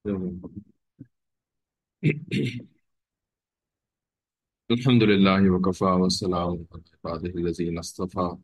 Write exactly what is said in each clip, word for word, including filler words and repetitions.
الحمد لله وكفى والسلام على عباده الذين اصطفى.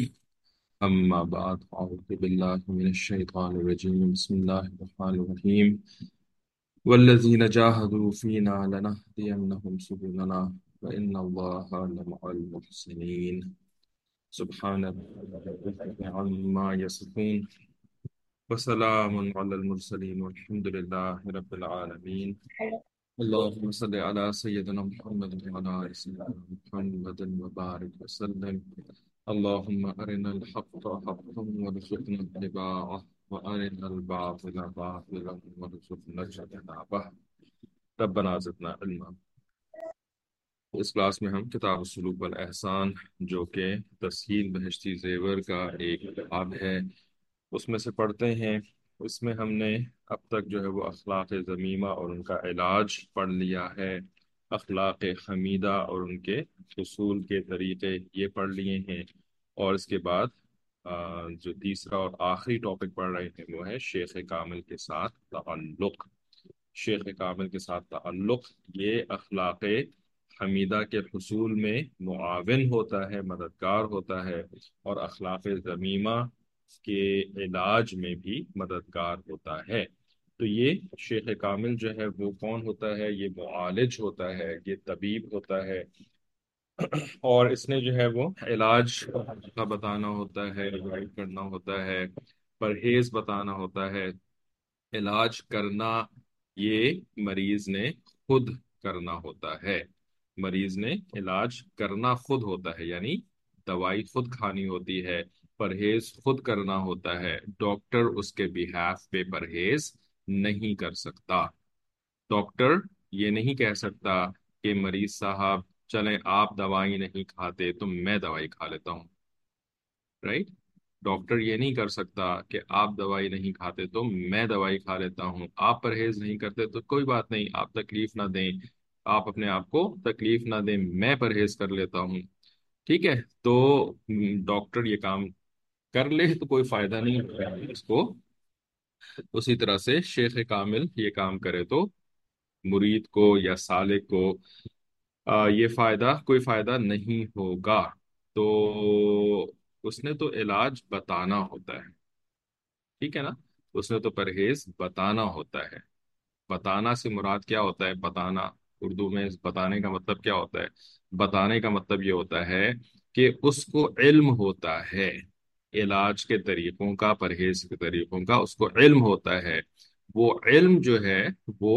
أما بعد، أعوذ بالله من الشيطان الرجيم. بسم الله الرحمن الرحيم. والذين جاهدوا فينا لنهدينهم سبلنا وإن الله لمع المحسنين. سبحان ربك عما يصفون وسلام على المرسلين والحمد لله رب العالمين. اللهم صل على سيدنا محمد وعلى آل سيدنا محمد وبارك وسلم. اللهم أرنا الحق حقا وارزقنا اتباعه وأرنا الباطل باطلا وارزقنا اجتنابه. ربنا زدنا علما. اس کلاس میں ہم کتاب السلوک والاحسان، جو کہ تسہیل بہشتی زیور کا ایک باب ہے، اس میں سے پڑھتے ہیں۔ اس میں ہم نے اب تک جو ہے وہ اخلاق ذمیمہ اور ان کا علاج پڑھ لیا ہے، اخلاق حمیدہ اور ان کے حصول کے طریقے یہ پڑھ لیے ہیں، اور اس کے بعد آ، جو تیسرا اور آخری ٹاپک پڑھ رہے ہیں وہ ہے شیخ کامل کے ساتھ تعلق۔ شیخ کامل کے ساتھ تعلق یہ اخلاق حمیدہ کے حصول میں معاون ہوتا ہے، مددگار ہوتا ہے، اور اخلاق ذمیمہ کے علاج میں بھی مددگار ہوتا ہے۔ تو یہ شیخ کامل جو ہے وہ کون ہوتا ہے؟ یہ معالج ہوتا ہے، یہ طبیب ہوتا ہے، اور اس نے جو ہے وہ علاج کا بتانا ہوتا ہے، گائڈ کرنا ہوتا ہے، پرہیز بتانا ہوتا ہے۔ علاج کرنا یہ مریض نے خود کرنا ہوتا ہے، مریض نے علاج کرنا خود ہوتا ہے، یعنی دوائی خود کھانی ہوتی ہے، پرہیز خود کرنا ہوتا ہے۔ ڈاکٹر اس کے بیہاف پہ پرہیز نہیں کر سکتا۔ ڈاکٹر یہ نہیں کہہ سکتا کہ مریض صاحب چلیں آپ دوائی نہیں کھاتے تو میں دوائی کھا لیتا ہوں، رائٹ؟ ڈاکٹر یہ نہیں کر سکتا کہ آپ دوائی نہیں کھاتے تو میں دوائی کھا لیتا ہوں، آپ پرہیز نہیں کرتے تو کوئی بات نہیں، آپ تکلیف نہ دیں، آپ اپنے آپ کو تکلیف نہ دیں، میں پرہیز کر لیتا ہوں، ٹھیک ہے؟ تو م، ڈاکٹر یہ کام کر لے تو کوئی فائدہ نہیں ہوگا اس کو، اسی طرح سے شیخ کامل یہ کام کرے تو مرید کو یا سالک کو آ، یہ فائدہ کوئی فائدہ نہیں ہوگا۔ تو اس نے تو علاج بتانا ہوتا ہے، ٹھیک ہے نا؟ اس نے تو پرہیز بتانا ہوتا ہے۔ بتانا سے مراد کیا ہوتا ہے؟ بتانا اردو میں بتانے کا مطلب کیا ہوتا ہے؟ بتانے کا مطلب یہ ہوتا ہے کہ اس کو علم ہوتا ہے علاج کے طریقوں کا، پرہیز کے طریقوں کا، اس کو علم ہوتا ہے۔ وہ علم جو ہے وہ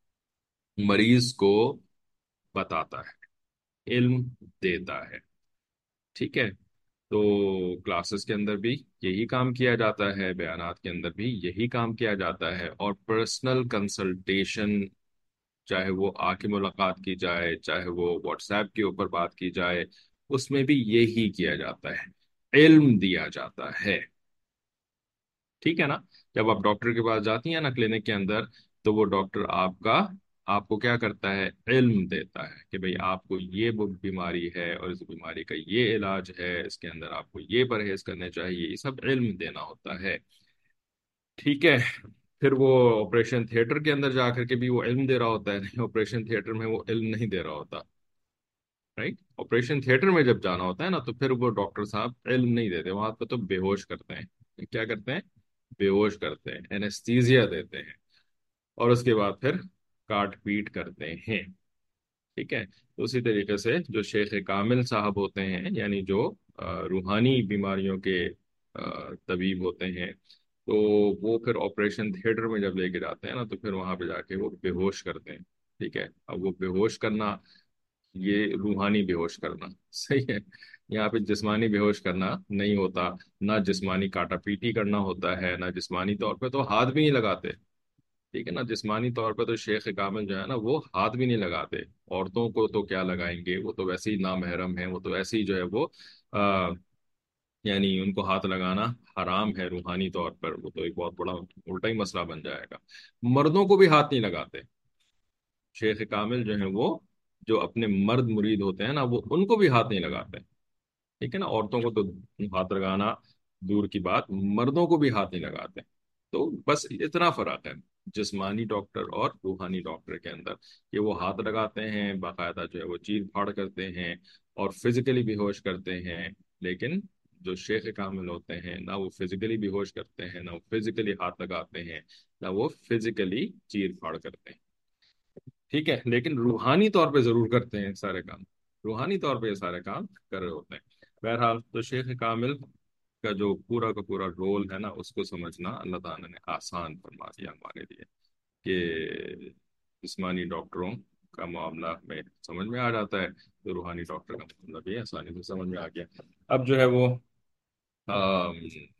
مریض کو بتاتا ہے، علم دیتا ہے، ٹھیک ہے؟ تو کلاسز کے اندر بھی یہی کام کیا جاتا ہے، بیانات کے اندر بھی یہی کام کیا جاتا ہے، اور پرسنل کنسلٹیشن، چاہے وہ آ کے ملاقات کی جائے، چاہے وہ واٹس ایپ کے اوپر بات کی جائے، اس میں بھی یہی کیا جاتا ہے، علم دیا جاتا ہے، ٹھیک ہے نا؟ جب آپ ڈاکٹر کے پاس جاتی ہیں نا کلینک کے اندر، تو وہ ڈاکٹر آپ کا آپ کو کیا کرتا ہے؟ علم دیتا ہے کہ بھئی آپ کو یہ وہ بیماری ہے اور اس بیماری کا یہ علاج ہے، اس کے اندر آپ کو یہ پرہیز کرنے چاہیے، یہ سب علم دینا ہوتا ہے، ٹھیک ہے؟ پھر وہ آپریشن تھیٹر کے اندر جا کر کے بھی وہ علم دے رہا ہوتا ہے، نہیں آپریشن تھیٹر میں وہ علم نہیں دے رہا ہوتا، رائٹ؟ آپریشن تھیٹر میں جب جانا ہوتا ہے نا تو پھر وہ ڈاکٹر صاحب علم نہیں دیتے، وہاں پہ تو بے ہوش کرتے ہیں، کیا کرتے ہیں؟ بے ہوش کرتے ہیں، اینستھیزیا دیتے ہیں، اور اس کے بعد پھر کاٹ پیٹ کرتے ہیں، ٹھیک ہے؟ تو اسی طریقے سے جو شیخ کامل صاحب ہوتے ہیں، یعنی جو آ، روحانی بیماریوں کے آ، طبیب ہوتے ہیں، تو وہ پھر آپریشن تھیٹر میں جب لے کے جاتے ہیں نا تو پھر وہاں پہ جا کے وہ بے ہوش کرتے ہیں، ٹھیک ہے؟ اب وہ بے ہوش کرنا یہ روحانی بے ہوش کرنا صحیح ہے، یہاں پہ جسمانی بے ہوش کرنا نہیں ہوتا، نہ جسمانی کاٹا پیٹی کرنا ہوتا ہے، نہ جسمانی طور پہ تو ہاتھ بھی نہیں لگاتے، ٹھیک ہے نا؟ جسمانی طور پہ تو شیخ کامل جو ہے نا وہ ہاتھ بھی نہیں لگاتے، عورتوں کو تو کیا لگائیں گے، وہ تو ویسے ہی نامحرم ہیں، وہ تو ایسے ہی جو ہے وہ آ, یعنی ان کو ہاتھ لگانا حرام ہے روحانی طور پر، وہ تو ایک بہت بڑا الٹا ہی مسئلہ بن جائے گا۔ مردوں کو بھی ہاتھ نہیں لگاتے شیخ کامل جو ہیں، وہ جو اپنے مرد مرید ہوتے ہیں نا وہ ان کو بھی ہاتھ نہیں لگاتے، ٹھیک ہے نا؟ عورتوں کو تو ہاتھ لگانا دور کی بات، مردوں کو بھی ہاتھ نہیں لگاتے، تو بس اتنا فرق ہے۔ جسمانی ڈاکٹر اور روحانی ڈاکٹر کے اندر، کہ وہ ہاتھ لگاتے ہیں باقاعدہ، جو ہے وہ چیر پھاڑ کرتے ہیں اور فزیکلی بھی ہوش کرتے ہیں، لیکن جو شیخ کامل ہوتے ہیں نہ وہ فزیکلی بھی ہوش کرتے ہیں، نہ وہ فزیکلی ہاتھ لگاتے ہیں، نہ وہ فزیکلی چیر پھاڑ کرتے ہیں، ٹھیک ہے، لیکن روحانی طور پہ ضرور کرتے ہیں سارے کام، روحانی طور پہ یہ سارے کام کر رہے ہوتے ہیں۔ بہرحال تو شیخ کامل کا جو پورا کا پورا رول ہے نا، اس کو سمجھنا اللہ تعالیٰ نے آسان فرما دیا ہمارے لیے، کہ جسمانی ڈاکٹروں کا معاملہ میں سمجھ میں آ جاتا ہے، تو روحانی ڈاکٹر کا معاملہ بھی آسانی سے سمجھ میں آ گیا۔ اب جو ہے وہ آم،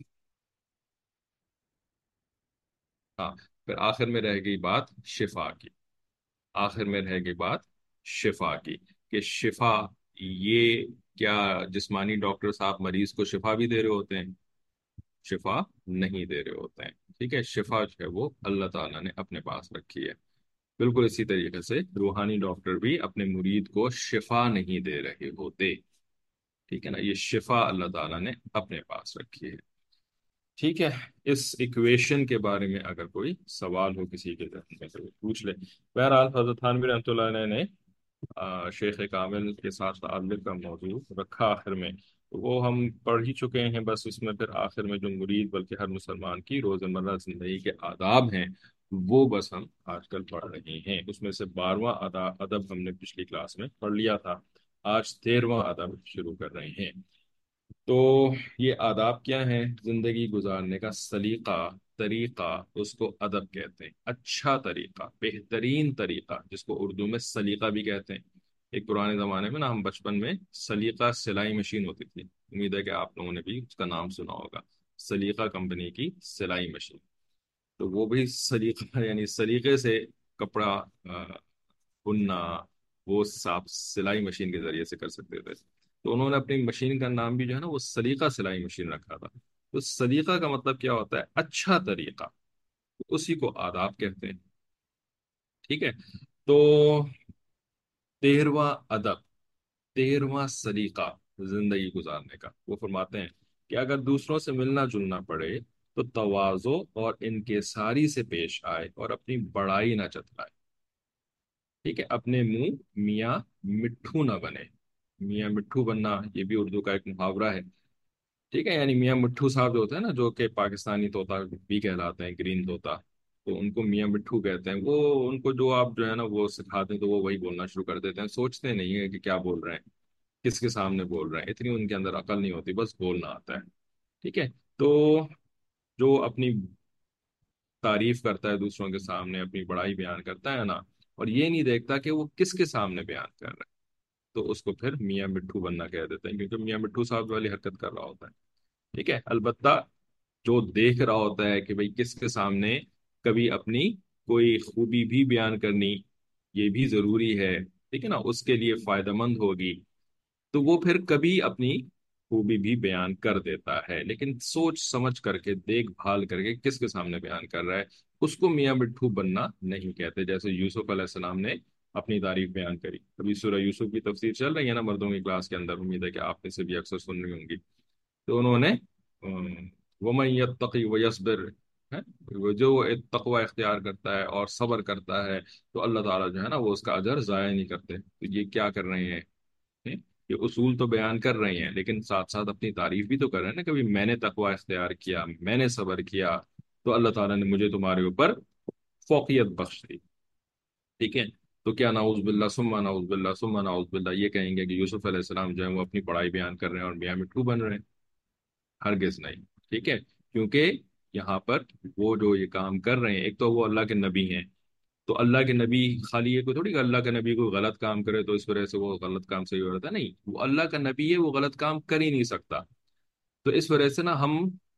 ہاں، پھر آخر میں رہ گئی بات شفا کی، آخر میں رہ گئی بات شفا کی، کہ شفا یہ کیا جسمانی ڈاکٹر صاحب مریض کو شفا بھی دے رہے ہوتے ہیں؟ شفا نہیں دے رہے ہوتے ہیں، ٹھیک ہے، شفا جو ہے وہ اللہ تعالیٰ نے اپنے پاس رکھی ہے۔ بالکل اسی طریقے سے روحانی ڈاکٹر بھی اپنے مرید کو شفا نہیں دے رہے ہوتے، ٹھیک ہے نا، یہ شفا اللہ تعالیٰ نے اپنے پاس رکھی ہے، ٹھیک ہے۔ اس ایکویشن کے بارے میں اگر کوئی سوال ہو کسی کے ذہن میں تو وہ پوچھ لے۔ بہرحال حضرت تھانوی رحمۃ اللہ علیہ نے آ، شیخ کامل کے ساتھ تعلق کا موضوع رکھا آخر میں، وہ ہم پڑھ ہی چکے ہیں، بس اس میں پھر آخر میں جو مرید بلکہ ہر مسلمان کی روزمرہ زندگی کے آداب ہیں وہ بس ہم آج کل پڑھ رہے ہیں۔ اس میں سے بارہواں ادب ادب ہم نے پچھلی کلاس میں پڑھ لیا تھا، آج تیرواں ادب شروع کر رہے ہیں۔ تو یہ آداب کیا ہیں؟ زندگی گزارنے کا سلیقہ، طریقہ، اس کو ادب کہتے ہیں، اچھا طریقہ، بہترین طریقہ، جس کو اردو میں سلیقہ بھی کہتے ہیں۔ ایک پرانے زمانے میں نا، ہم بچپن میں سلیقہ سلائی مشین ہوتی تھی، امید ہے کہ آپ لوگوں نے بھی اس کا نام سنا ہوگا، سلیقہ کمپنی کی سلائی مشین۔ تو وہ بھی سلیقہ یعنی سلیقے سے کپڑا آ، بننا، وہ صاف سلائی مشین کے ذریعے سے کر سکتے تھے، تو انہوں نے اپنی مشین کا نام بھی جو ہے نا وہ سلیقہ سلائی مشین رکھا تھا۔ تو سلیقہ کا مطلب کیا ہوتا ہے؟ اچھا طریقہ، اسی کو آداب کہتے ہیں، ٹھیک ہے۔ تو تیرواں ادب، تیرواں سلیقہ زندگی گزارنے کا، وہ فرماتے ہیں کہ اگر دوسروں سے ملنا جلنا پڑے تو تواضع اور انکساری سے پیش آئے اور اپنی بڑائی نہ جتلائے، ٹھیک ہے، اپنے منہ میاں مٹھو نہ بنے۔ میاں مٹھو بننا یہ بھی اردو کا ایک محاورہ ہے، ٹھیک ہے، یعنی میاں مٹھو صاحب جو ہوتے ہیں نا، جو کہ پاکستانی طوطا بھی کہلاتے ہیں، گرین طوطا، تو ان کو میاں مٹھو کہتے ہیں۔ وہ ان کو جو آپ جو ہے نا وہ سکھاتے ہیں تو وہ وہی بولنا شروع کر دیتے ہیں، سوچتے نہیں ہے کہ کیا بول رہے ہیں، کس کے سامنے بول رہے ہیں، اتنی ان کے اندر عقل نہیں ہوتی، بس بولنا آتا ہے، ٹھیک ہے۔ تو جو اپنی تعریف کرتا ہے دوسروں کے سامنے، اپنی بڑائی بیان کرتا ہے نا، اور یہ نہیں دیکھتا کہ وہ کس کے سامنے بیان کر رہا ہے، تو اس کو پھر میاں مٹھو بننا کہہ دیتے ہیں، کیونکہ میاں مٹھو صاحب والی حرکت کر رہا ہوتا ہے، ٹھیک ہے۔ البتہ جو دیکھ رہا ہوتا ہے کہ بھئی کس کے سامنے کبھی اپنی کوئی خوبی بھی بیان کرنی، یہ بھی ضروری ہے، ٹھیک ہے نا، اس کے لیے فائدہ مند ہوگی، تو وہ پھر کبھی اپنی خوبی بھی بیان کر دیتا ہے، لیکن سوچ سمجھ کر کے، دیکھ بھال کر کے کس کے سامنے بیان کر رہا ہے، اس کو میاں مٹھو بننا نہیں کہتے۔ جیسے یوسف علیہ السلام نے اپنی تعریف بیان کری، ابھی سورہ یوسف کی تفسیر چل رہی ہے نا مردوں کی کلاس کے اندر، امید ہے کہ آپ میں سے بھی اکثر سن رہی ہوں گی، تو انہوں نے وَمَن يَتَّقِ وَيَصْبِرْ، ہے، وہ جو تقوی اختیار کرتا ہے اور صبر کرتا ہے تو اللہ تعالیٰ جو ہے نا وہ اس کا اجر ضائع نہیں کرتے۔ تو یہ کیا کر رہے ہیں؟ ہیں؟ یہ اصول تو بیان کر رہے ہیں، لیکن ساتھ ساتھ اپنی تعریف بھی تو کر رہے ہیں نا، کبھی میں نے تقوی اختیار کیا، میں نے صبر کیا، تو اللہ تعالیٰ نے مجھے تمہارے اوپر فوقیت بخش دی، ٹھیک ہے۔ تو کیا نعوذ باللہ ثم نعوذ باللہ ثم نعوذ باللہ یہ کہیں گے کہ یوسف علیہ السلام جو ہے وہ اپنی بڑائی بیان کر رہے ہیں اور میاں مٹھو بن رہے ہیں؟ ہرگز نہیں، ٹھیک ہے، کیونکہ یہاں پر وہ جو یہ کام کر رہے ہیں، ایک تو وہ اللہ کے نبی ہیں، تو اللہ کے نبی خالی یہ کوئی تھوڑی کہ اللہ کا نبی کوئی غلط کام کرے تو اس وجہ سے وہ غلط کام صحیح ہو رہا تھا، نہیں، وہ اللہ کا نبی ہے، وہ غلط کام کر ہی نہیں سکتا، تو اس وجہ سے نا ہم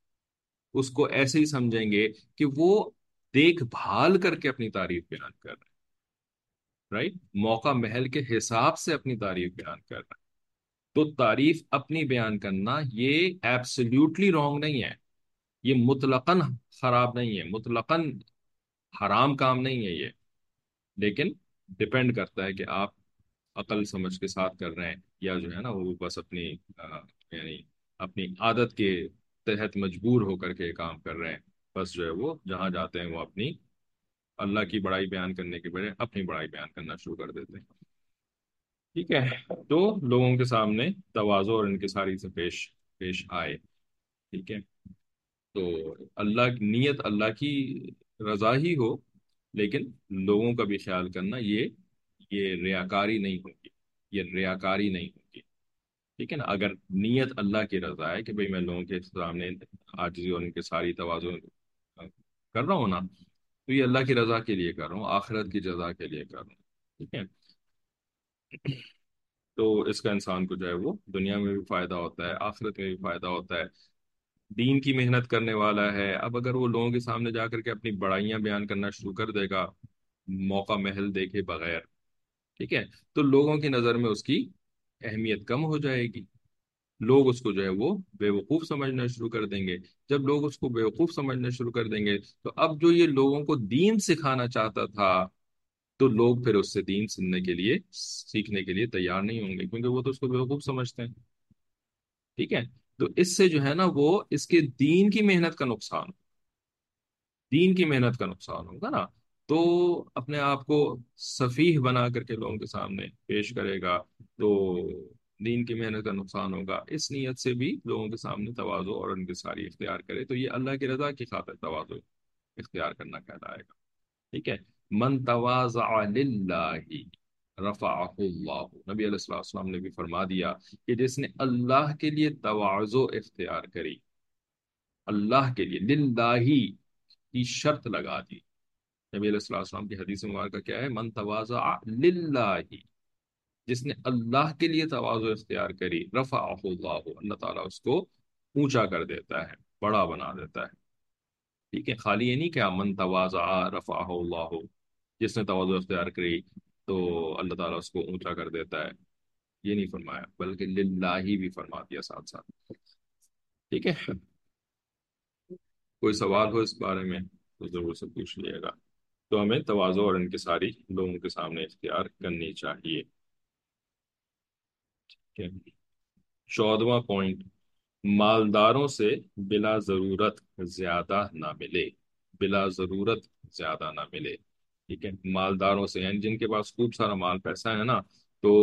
اس کو ایسے ہی سمجھیں گے کہ وہ دیکھ بھال کر کے اپنی تعریف بیان کر رہے ہیں، رائٹ، موقع محل کے حساب سے اپنی تعریف بیان کر رہے ہیں، تو تعریف اپنی بیان کرنا یہ ایبسلیوٹلی رانگ نہیں ہے، یہ مطلقاً خراب نہیں ہے، مطلقاً حرام کام نہیں ہے یہ، لیکن ڈپینڈ کرتا ہے کہ آپ عقل سمجھ کے ساتھ کر رہے ہیں یا جو ہے نا وہ بس اپنی آ، یعنی اپنی عادت کے تحت مجبور ہو کر کے کام کر رہے ہیں، بس جو ہے وہ جہاں جاتے ہیں وہ اپنی اللہ کی بڑائی بیان کرنے کے بجائے اپنی بڑائی بیان کرنا شروع کر دیتے ہیں. ٹھیک ہے. تو لوگوں کے سامنے تواضع اور انکساری سے پیش پیش آئے. ٹھیک ہے. تو اللہ کی نیت اللہ کی رضا ہی ہو، لیکن لوگوں کا بھی خیال کرنا، یہ یہ ریاکاری نہیں ہوگی. یہ ریاکاری نہیں ہوگی. ٹھیک ہے نا. اگر نیت اللہ کی رضا ہے کہ بھئی میں لوگوں کے سامنے عاجزی اور ان کے ساری تواضع کر رہا ہوں نا، تو یہ اللہ کی رضا کے لیے کر رہا ہوں، آخرت کی جزا کے لیے کر رہا ہوں. ٹھیک ہے. تو اس کا انسان کو جو ہے وہ دنیا میں بھی فائدہ ہوتا ہے، آخرت میں بھی فائدہ ہوتا ہے. دین کی محنت کرنے والا ہے، اب اگر وہ لوگوں کے سامنے جا کر کے اپنی بڑائیاں بیان کرنا شروع کر دے گا موقع محل دیکھے بغیر، ٹھیک ہے، تو لوگوں کی نظر میں اس کی اہمیت کم ہو جائے گی. لوگ اس کو جو ہے وہ بے وقوف سمجھنا شروع کر دیں گے. جب لوگ اس کو بے وقوف سمجھنا شروع کر دیں گے، تو اب جو یہ لوگوں کو دین سکھانا چاہتا تھا، تو لوگ پھر اس سے دین سننے کے لیے، سیکھنے کے لیے تیار نہیں ہوں گے، کیونکہ وہ تو اس کو بے وقوف سمجھتے ہیں. ٹھیک ہے. تو اس سے جو ہے نا وہ اس کے دین کی محنت کا نقصان، دین کی محنت کا نقصان ہوگا نا. تو اپنے آپ کو سفیہ بنا کر کے لوگوں کے سامنے پیش کرے گا، تو دین کی محنت کا نقصان ہوگا. اس نیت سے بھی لوگوں کے سامنے تواضع اور انکساری اختیار کرے، تو یہ اللہ کی رضا کی خاطر تواضع اختیار کرنا کہلائے گا. ٹھیک ہے. من تواضع للہ رفعہ اللہ. نبی علیہ الصلوۃ والسلام نے بھی فرما دیا کہ جس نے اللہ کے لیے تواضع اختیار کری، اللہ کے لیے، للہ کی شرط لگا دی. نبی علیہ الصلوۃ والسلام کی حدیث مبارکہ کیا ہے؟ من تواضع للہ، جس نے اللہ کے لیے تواضع اختیار کری، رفعہ اللہ، اللہ تعالیٰ اس کو اونچا کر دیتا ہے، بڑا بنا دیتا ہے. ٹھیک ہے. خالی یہ نہیں کہ من تواضع رفعہ اللہ، جس نے تواضع اختیار کری تو اللہ تعالیٰ اس کو اونچا کر دیتا ہے، یہ نہیں فرمایا، بلکہ للہ بھی فرما دیا ساتھ ساتھ. ٹھیک ہے. کوئی سوال ہو اس بارے میں تو ضرور سے پوچھ لیے گا. تو ہمیں تواضع اور انکساری لوگوں کے سامنے اختیار کرنی چاہیے. چودواں پوائنٹ، مالداروں سے بلا ضرورت زیادہ نہ ملے. بلا ضرورت زیادہ نہ ملے. ٹھیک ہے. مالداروں سے یعنی جن کے پاس خوب سارا مال پیسہ ہے نا، تو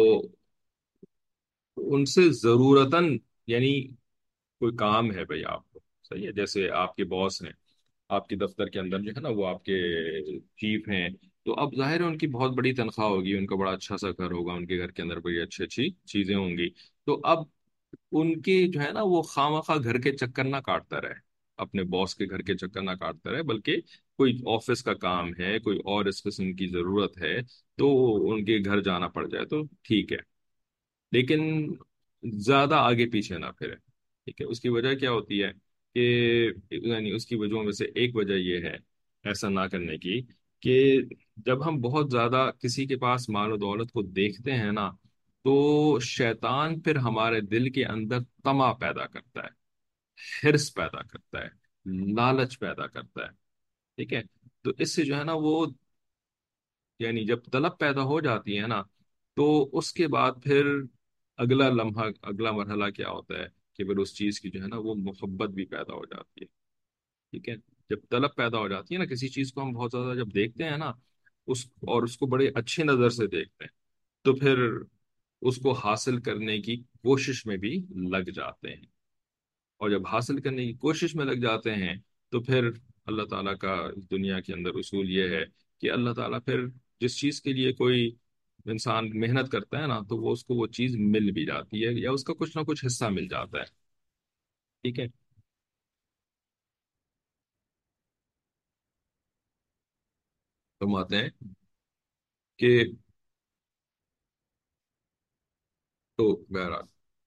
ان سے ضرورتاً، یعنی کوئی کام ہے بھائی آپ کو، صحیح ہے، جیسے آپ کے باس ہیں، آپ کے دفتر کے اندر جو ہے نا وہ آپ کے چیف ہیں، تو اب ظاہر ہے ان کی بہت بڑی تنخواہ ہوگی، ان کا بڑا اچھا سا گھر ہوگا، ان کے گھر کے اندر بڑی اچھی اچھی چیزیں ہوں گی. تو اب ان کے جو ہے نا وہ خواہ مخواہ گھر کے چکر نہ کاٹتا رہے، اپنے باس کے گھر کے چکر نہ کاٹتا رہے، بلکہ کوئی آفس کا کام ہے، کوئی اور اس قسم کی ضرورت ہے، تو ان کے گھر جانا پڑ جائے تو ٹھیک ہے، لیکن زیادہ آگے پیچھے نہ پھرے. ٹھیک ہے. اس کی وجہ کیا ہوتی ہے کہ، یعنی اس کی وجہوں میں سے ایک وجہ یہ ہے ایسا نہ کرنے کی، کہ جب ہم بہت زیادہ کسی کے پاس مال و دولت کو دیکھتے ہیں نا، تو شیطان پھر ہمارے دل کے اندر طمع پیدا کرتا ہے، حرص پیدا کرتا ہے، لالچ پیدا کرتا ہے. ٹھیک ہے. تو اس سے جو ہے نا وہ، یعنی جب طلب پیدا ہو جاتی ہے نا، تو اس کے بعد پھر اگلا لمحہ، اگلا مرحلہ کیا ہوتا ہے کہ پھر اس چیز کی جو ہے نا وہ محبت بھی پیدا ہو جاتی ہے. ٹھیک ہے. جب طلب پیدا ہو جاتی ہے نا کسی چیز کو، ہم بہت زیادہ جب دیکھتے ہیں نا اس، اور اس کو بڑے اچھی نظر سے دیکھتے ہیں، تو پھر اس کو حاصل کرنے کی کوشش میں بھی لگ جاتے ہیں. اور جب حاصل کرنے کی کوشش میں لگ جاتے ہیں، تو پھر اللہ تعالیٰ کا اس دنیا کے اندر اصول یہ ہے کہ اللہ تعالیٰ پھر جس چیز کے لیے کوئی انسان محنت کرتا ہے نا، تو وہ اس کو وہ چیز مل بھی جاتی ہے، یا اس کا کچھ نہ کچھ حصہ مل جاتا ہے. ٹھیک ہے. فرماتے ہیں کہ، تو بہرحال،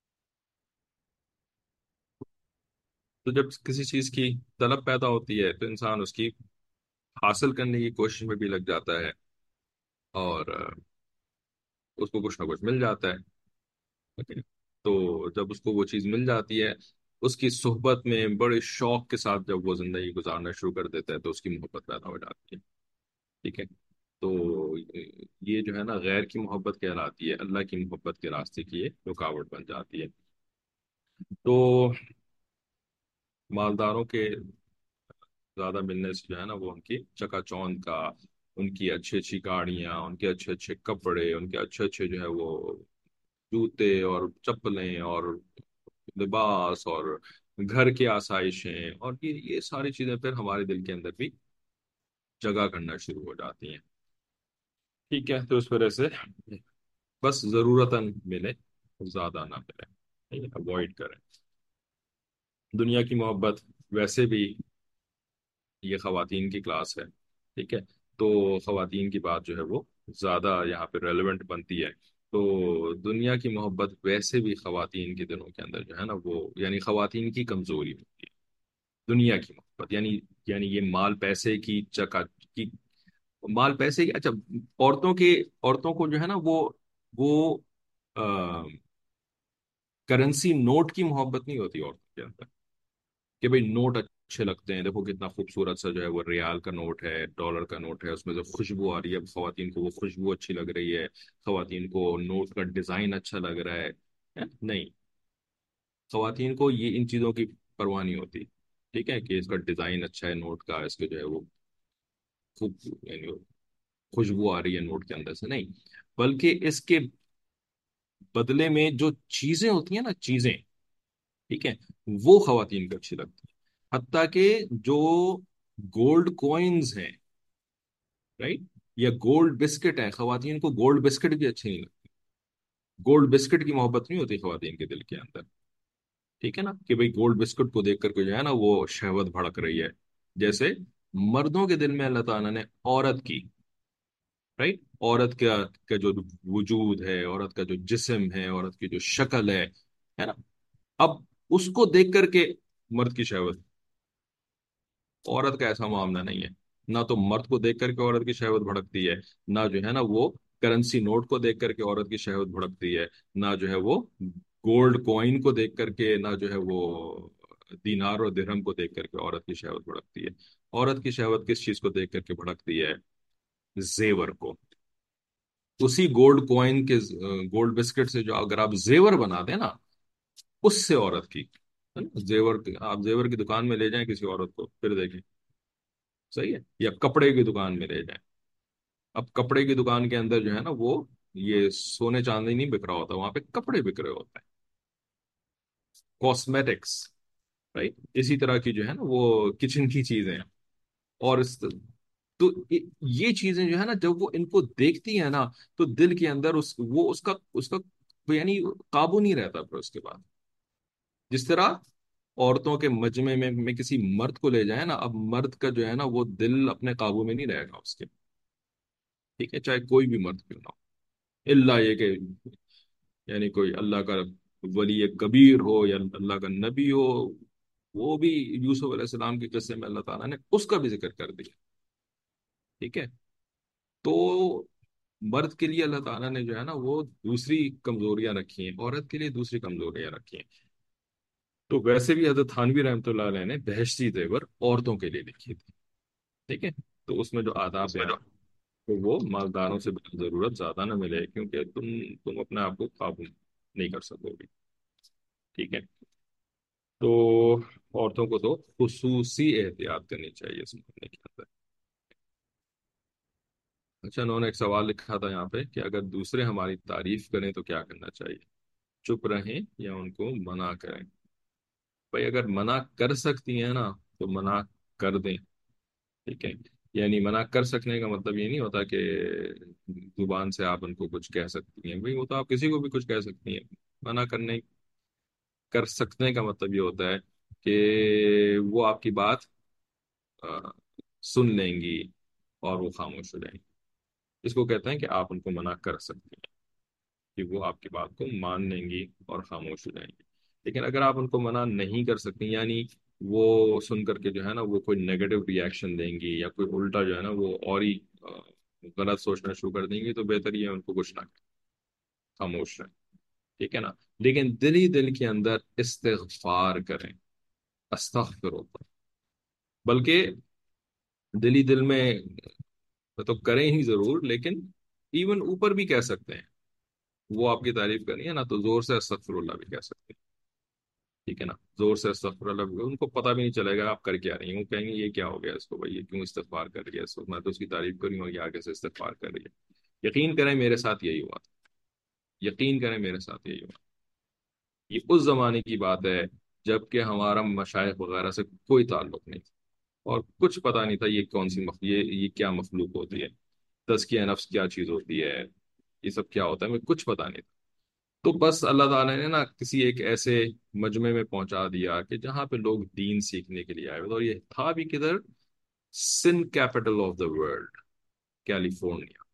تو جب کسی چیز کی طلب پیدا ہوتی ہے تو انسان اس کی حاصل کرنے کی کوشش میں بھی لگ جاتا ہے، اور آ، اس کو کچھ نہ کچھ مل جاتا ہے. ٹھیک ہے. تو جب اس کو وہ چیز مل جاتی ہے، اس کی صحبت میں بڑے شوق کے ساتھ جب وہ زندگی گزارنا شروع کر دیتا ہے، تو اس کی محبت پیدا ہو جاتی ہے. ٹھیک ہے. تو یہ جو ہے نا غیر کی محبت کہلاتی ہے، اللہ کی محبت کے راستے کی یہ رکاوٹ بن جاتی ہے. تو مالداروں کے زیادہ ملنے سے جو ہے نا وہ ان کی چکا چوند کا، ان کی اچھی اچھی گاڑیاں، ان کے اچھے اچھے کپڑے، ان کے اچھے اچھے جو ہے وہ جوتے اور چپلیں اور لباس اور گھر کی آسائشیں، اور یہ یہ ساری چیزیں پھر ہمارے دل کے اندر بھی جگہ کرنا شروع ہو جاتی ہیں. ٹھیک ہے، تو اس وجہ سے بس ضرورتاً ملے، زیادہ نہ ملے، اوائڈ کریں. دنیا کی محبت ویسے بھی، یہ خواتین کی کلاس ہے، ٹھیک ہے، تو خواتین کی بات جو ہے وہ زیادہ یہاں پہ ریلیونٹ بنتی ہے. تو دنیا کی محبت ویسے بھی خواتین کے دلوں کے اندر جو ہے نا وہ، یعنی خواتین کی کمزوری ہوتی ہے. دنیا کی محبت یعنی یعنی یہ مال پیسے کی چکا کی، مال پیسے کی، اچھا، عورتوں کے عورتوں کو جو ہے نا وہ وہ کرنسی نوٹ کی محبت نہیں ہوتی عورتوں کے اندر، کہ بھئی نوٹ اچھے لگتے ہیں، دیکھو کتنا خوبصورت سا جو ہے وہ ریال کا نوٹ ہے، ڈالر کا نوٹ ہے، اس میں جو خوشبو آ رہی ہے، خواتین کو وہ خوشبو اچھی لگ رہی ہے، خواتین کو نوٹ کا ڈیزائن اچھا لگ رہا ہے. ہے؟ نہیں، خواتین کو یہ ان چیزوں کی پرواہ نہیں ہوتی. ٹھیک ہے، کہ اس کا ڈیزائن اچھا ہے نوٹ کا، اس کے جو ہے وہ خوب، یعنی خوشبو آ رہی ہے نوٹ کے اندر سے، نہیں، بلکہ اس کے بدلے میں جو چیزیں ہوتی ہیں نا، چیزیں، ٹھیک ہے، وہ خواتین کو اچھی لگتی ہے. حتیٰ کہ جو گولڈ کوئنز ہیں، رائٹ، یا گولڈ بسکٹ ہیں، خواتین کو گولڈ بسکٹ بھی اچھے نہیں لگتے. گولڈ بسکٹ کی محبت نہیں ہوتی خواتین کے دل کے اندر. ٹھیک ہے نا، کہ بھئی گولڈ بسکٹ کو دیکھ کر کے جو ہے نا وہ شہوت بھڑک رہی ہے. جیسے مردوں کے دل میں اللہ تعالیٰ نے عورت کی، رائٹ، عورت کا کا جو وجود ہے، عورت کا جو جسم ہے، عورت کی جو شکل ہے ہے نا، اب اس کو دیکھ کر کے مرد کی شہوت، عورت کا ایسا معاملہ نہیں ہے. نہ تو مرد کو دیکھ کر کے عورت کی شہوت بھڑکتی ہے، نہ جو ہے نا وہ کرنسی نوٹ کو دیکھ کر کے عورت کی شہوت بھڑکتی ہے، نہ جو ہے وہ گولڈ کوئن کو دیکھ کر کے، نہ جو ہے وہ دینار اور درہم کو دیکھ کر کے عورت کی شہوت بھڑکتی ہے. عورت کی شہوت کس چیز کو دیکھ کر کے بھڑکتی ہے؟ زیور کو. اسی گولڈ کوئن کے، گولڈ بسکٹ سے جو اگر آپ زیور بنا دیں نا، اس سے عورت کی، ہے نا؟ زیور، آپ زیور کی دکان میں لے جائیں کسی عورت کو، پھر دیکھیں، صحیح ہے، یا کپڑے کی دکان میں لے جائیں. اب کپڑے کی دکان کے اندر جو ہے نا وہ یہ سونے چاندی نہیں بک رہا ہوتا، وہاں پہ کپڑے بک رہے ہوتے ہیں، کاسمیٹکس، رائٹ. اسی طرح کی جو ہے نا وہ کچن کی چیزیں ہیں. اور اس تو یہ چیزیں جو ہے نا جب وہ ان کو دیکھتی ہیں نا، تو دل کے اندر اس وہ اس کا اس کا یعنی قابو نہیں رہتا پھر اس کے بعد. جس طرح عورتوں کے مجمع میں میں کسی مرد کو لے جائیں نا، اب مرد کا جو ہے نا وہ دل اپنے قابو میں نہیں رہے گا اس کے. ٹھیک ہے، چاہے کوئی بھی مرد کیوں نہ ہو، اللہ یہ کہ یعنی کوئی اللہ کا ولی کبیر ہو یا اللہ کا نبی ہو. وہ بھی یوسف علیہ السلام کے قصے میں اللہ تعالیٰ نے اس کا بھی ذکر کر دیا. ٹھیک ہے، تو مرد کے لیے اللہ تعالیٰ نے جو ہے نا وہ دوسری کمزوریاں رکھی ہیں، عورت کے لیے دوسری کمزوریاں رکھی ہیں. تو ویسے بھی حضرت تھانوی رحمۃ اللہ علیہ نے بہشتی زیور عورتوں کے لیے لکھی تھی. ٹھیک ہے، تو اس میں جو آداب ہے تو وہ مالداروں سے ضرورت زیادہ نہ ملے، کیونکہ تم تم اپنے آپ کو قابو نہیں کر سکو گے. ٹھیک ہے، تو عورتوں کو تو خصوصی احتیاط کرنی چاہیے اس معاملے کے اندر. اچھا، انہوں نے ایک سوال لکھا تھا یہاں پہ کہ اگر دوسرے ہماری تعریف کریں تو کیا کرنا چاہیے؟ چپ رہیں یا ان کو منع کریں؟ بھائی اگر منع کر سکتی ہیں نا تو منع کر دیں. ٹھیک ہے، یعنی منع کر سکنے کا مطلب یہ نہیں ہوتا کہ زبان سے آپ ان کو کچھ کہہ سکتی ہیں، بھائی وہ تو آپ کسی کو بھی کچھ کہہ سکتی ہیں. منع کرنے کر سکنے کا مطلب یہ ہوتا ہے کہ وہ آپ کی بات آ، سن لیں گی اور وہ خاموش ہو جائیں گی. اس کو کہتے ہیں کہ آپ ان کو منع کر سکتی ہیں، کہ وہ آپ کی بات کو مان لیں گی اور خاموش ہو جائیں گی. لیکن اگر آپ ان کو منع نہیں کر سکتی، یعنی وہ سن کر کے جو ہے نا وہ کوئی نیگیٹو ری ایکشن دیں گی یا کوئی الٹا جو ہے نا وہ اور ہی آ، غلط سوچنا شروع کر دیں گی، تو بہتر یہ ہے ان کو کچھ نہ کریں، خاموش رہیں. ٹھیک ہے نا، لیکن دل ہی دل کے اندر استغفار کریں، استغفر اللہ. بلکہ دل ہی دل میں تو کریں ہی ضرور، لیکن ایون اوپر بھی کہہ سکتے ہیں. وہ آپ کی تعریف کرنی ہے نا تو زور سے استغفر اللہ بھی کہہ سکتے ہیں. ٹھیک ہے نا، زور سے استغفر اللہ بھی- ان کو پتہ بھی نہیں چلے گا آپ کر کیا رہی ہیں، وہ کہیں گے یہ کیا ہو گیا اس کو بھائی، یہ کیوں استغفار کر رہی ہے، اس کو میں تو اس کی تعریف کری ہوں، یہ آگے سے استغفار کر رہی ہے۔ یقین کریں میرے ساتھ یہی ہوا تھا، یقین کریں میرے ساتھ یہی ہوا۔ یہ اس زمانے کی بات ہے جب کہ ہمارا مشائخ وغیرہ سے کوئی تعلق نہیں تھا، اور کچھ پتہ نہیں تھا یہ کون سی مخ... یہ یہ کیا مخلوق ہوتی ہے، تزکیہ نفس کیا چیز ہوتی ہے، یہ سب کیا ہوتا ہے، مجھے کچھ پتہ نہیں تھا۔ تو بس اللہ تعالیٰ نے نا کسی ایک ایسے مجمع میں پہنچا دیا کہ جہاں پہ لوگ دین سیکھنے کے لیے آئے ہوئے، اور یہ تھا بھی کدھر؟ Sun capital of the world, California,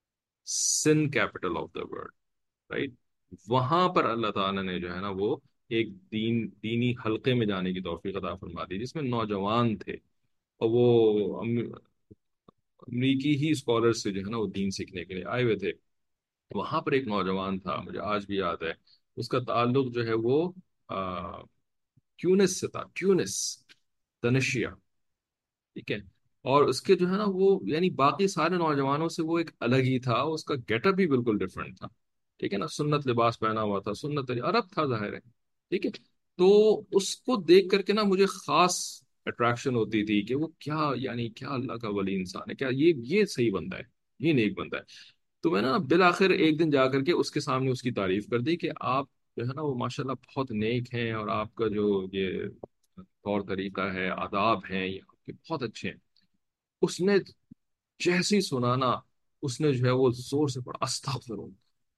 sun capital of the world, right? وہاں پر اللہ تعالیٰ نے جو ہے نا وہ ایک دین دینی حلقے میں جانے کی توفیق عطا فرما دی، جس میں نوجوان تھے، اور وہ ام- امریکی ہی اسکالر سے جو ہے نا وہ دین سیکھنے کے لیے آئے ہوئے تھے۔ وہاں پر ایک نوجوان تھا، مجھے آج بھی یاد ہے، اس کا تعلق جو ہے وہ آ، ٹیونس سے تھا، ٹیونس، تنشیا، ٹھیک ہے؟ اور اس کے جو ہے نا وہ یعنی باقی سارے نوجوانوں سے وہ ایک الگ ہی تھا، اس کا گیٹ اپ بھی بالکل ڈفرینٹ تھا، ٹھیک ہے نا، سنت لباس پہنا ہوا تھا، سنت عرب تھا ظاہر ہے، ٹھیک ہے؟ تو اس کو دیکھ کر کے نا مجھے خاص اٹریکشن ہوتی تھی کہ وہ کیا، یعنی کیا اللہ کا ولی انسان ہے، کیا یہ یہ صحیح بندہ ہے، یہ نیک بندہ ہے۔ تو میں نے نا بالآخر ایک دن جا کر کے اس کے سامنے اس کی تعریف کر دی کہ آپ جو ہے نا وہ ماشاءاللہ بہت نیک ہیں، اور آپ کا جو یہ طور طریقہ ہے، آداب ہیں، یہ آپ کے بہت اچھے ہیں۔ اس نے جیسے ہی سنا نا، اس نے جو ہے وہ زور سے پڑھا استغفر اللہ۔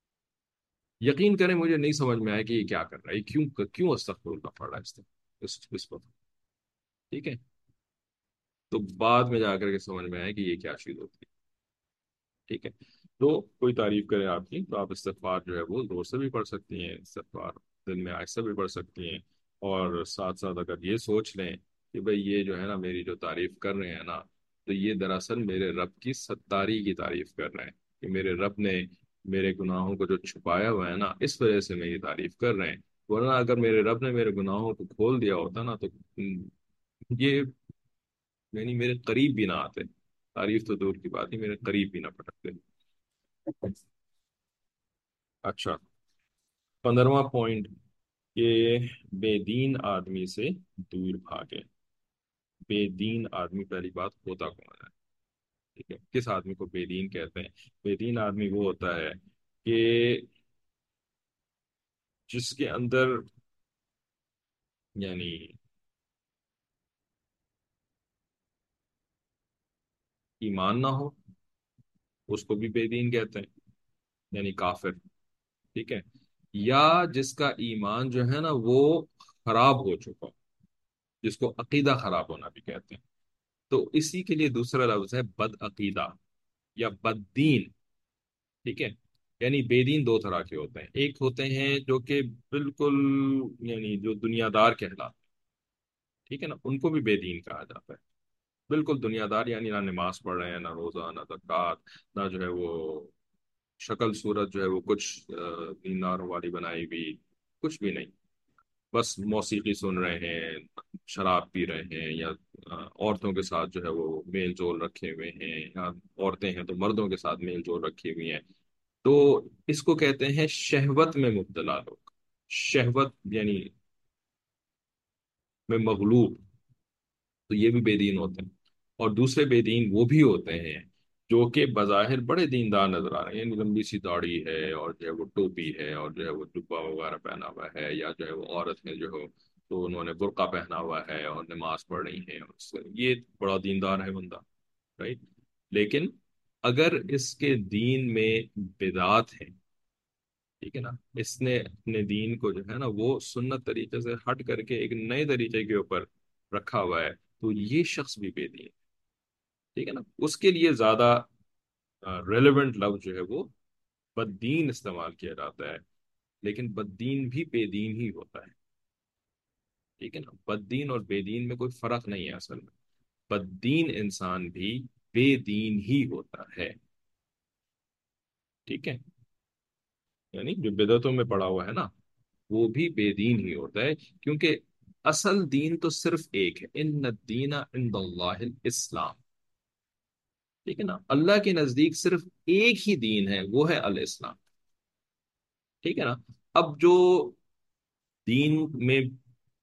یقین کریں مجھے نہیں سمجھ میں آیا کہ یہ کیا کر رہا ہے، یہ کیوں کیوں استغفر اللہ پڑھ رہا ہے اس اس اس وقت، ٹھیک ہے؟ تو بعد میں جا کر کے سمجھ میں آیا کہ یہ کیا چیز ہوتی ہے، ٹھیک ہے؟ تو کوئی تعریف کرے آپ کی تو آپ استغفار جو ہے وہ زور سے بھی پڑھ سکتی ہیں، استغفار دل میں آہستہ بھی پڑھ سکتی ہیں، اور ساتھ ساتھ اگر یہ سوچ لیں کہ بھئی یہ جو ہے نا میری جو تعریف کر رہے ہیں نا، تو یہ دراصل میرے رب کی ستاری کی تعریف کر رہے ہیں، کہ میرے رب نے میرے گناہوں کو جو چھپایا ہوا ہے نا، اس وجہ سے میری تعریف کر رہے ہیں، ورنہ اگر میرے رب نے میرے گناہوں کو کھول دیا ہوتا نا تو ہم، یہ یعنی میرے قریب بھی نہ آتے، تعریف تو دور کی بات ہی، میرے قریب بھی نہ پٹکتے۔ اچھا، پندرواں پوائنٹ، کہ بے دین آدمی سے دور بھاگے۔ بے دین آدمی پہلی بات ہوتا کون ہے؟ ٹھیک ہے، کس آدمی کو بے دین کہتے ہیں؟ بے دین آدمی وہ ہوتا ہے کہ جس کے اندر یعنی ایمان نہ ہو، اس کو بھی بے دین کہتے ہیں، یعنی کافر، ٹھیک ہے؟ یا جس کا ایمان جو ہے نا وہ خراب ہو چکا ہو، جس کو عقیدہ خراب ہونا بھی کہتے ہیں، تو اسی کے لیے دوسرا لفظ ہے بد عقیدہ یا بد دین، ٹھیک ہے؟ یعنی بے دین دو طرح کے ہوتے ہیں، ایک ہوتے ہیں جو کہ بالکل یعنی جو دنیا دار کہلاتے ہیں، ٹھیک ہے نا، ان کو بھی بے دین کہا جاتا ہے، بالکل دنیا دار، یعنی نہ نماز پڑھ رہے ہیں، نہ روزہ، نہ زکوٰۃ، نہ جو ہے وہ شکل صورت جو ہے وہ کچھ آ، دینداروں والی بنائی ہوئی، کچھ بھی نہیں، بس موسیقی سن رہے ہیں، شراب پی رہے ہیں، یا آ، عورتوں کے ساتھ جو ہے وہ میل جول رکھے ہوئے ہیں، یا عورتیں ہیں تو مردوں کے ساتھ میل جول رکھی ہوئی ہیں، تو اس کو کہتے ہیں شہوت میں مبتلا لوگ، شہوت یعنی میں مغلوب، تو یہ بھی بے دین ہوتے ہیں۔ اور دوسرے بے دین وہ بھی ہوتے ہیں جو کہ بظاہر بڑے دیندار نظر آ رہے ہیں، یعنی لمبی سی داڑھی ہے، اور جو ہے وہ ٹوپی ہے، اور جو ہے وہ جبہ وغیرہ پہنا ہوا ہے، یا جو ہے وہ عورت ہے جو ہو تو انہوں نے برقع پہنا ہوا ہے اور نماز پڑھ رہی ہیں، اور اس سے- یہ بڑا دیندار ہے بندہ، رائٹ؟ لیکن اگر اس کے دین میں بدعات ہیں، ٹھیک ہے نا، اس نے اپنے دین کو جو ہے نا وہ سنت طریقے سے ہٹ کر کے ایک نئے طریقے کے اوپر رکھا ہوا ہے، تو یہ شخص بھی بے دین ہے، ٹھیک ہے نا؟ اس کے لیے زیادہ ریلیونٹ لفظ جو ہے وہ بددین استعمال کیا جاتا ہے، لیکن بددین بھی بے دین ہی ہوتا ہے، ٹھیک ہے نا؟ بددین اور بے دین میں کوئی فرق نہیں ہے اصل میں، بددین انسان بھی بے دین ہی ہوتا ہے، ٹھیک ہے؟ یعنی جو بدعتوں میں پڑا ہوا ہے نا، وہ بھی بے دین ہی ہوتا ہے، کیونکہ اصل دین تو صرف ایک ہے، ان الدین عند اللہ الاسلام، ٹھیک ہے نا؟ اللہ کے نزدیک صرف ایک ہی دین ہے، وہ ہے الاسلام، ٹھیک ہے نا؟ اب جو دین میں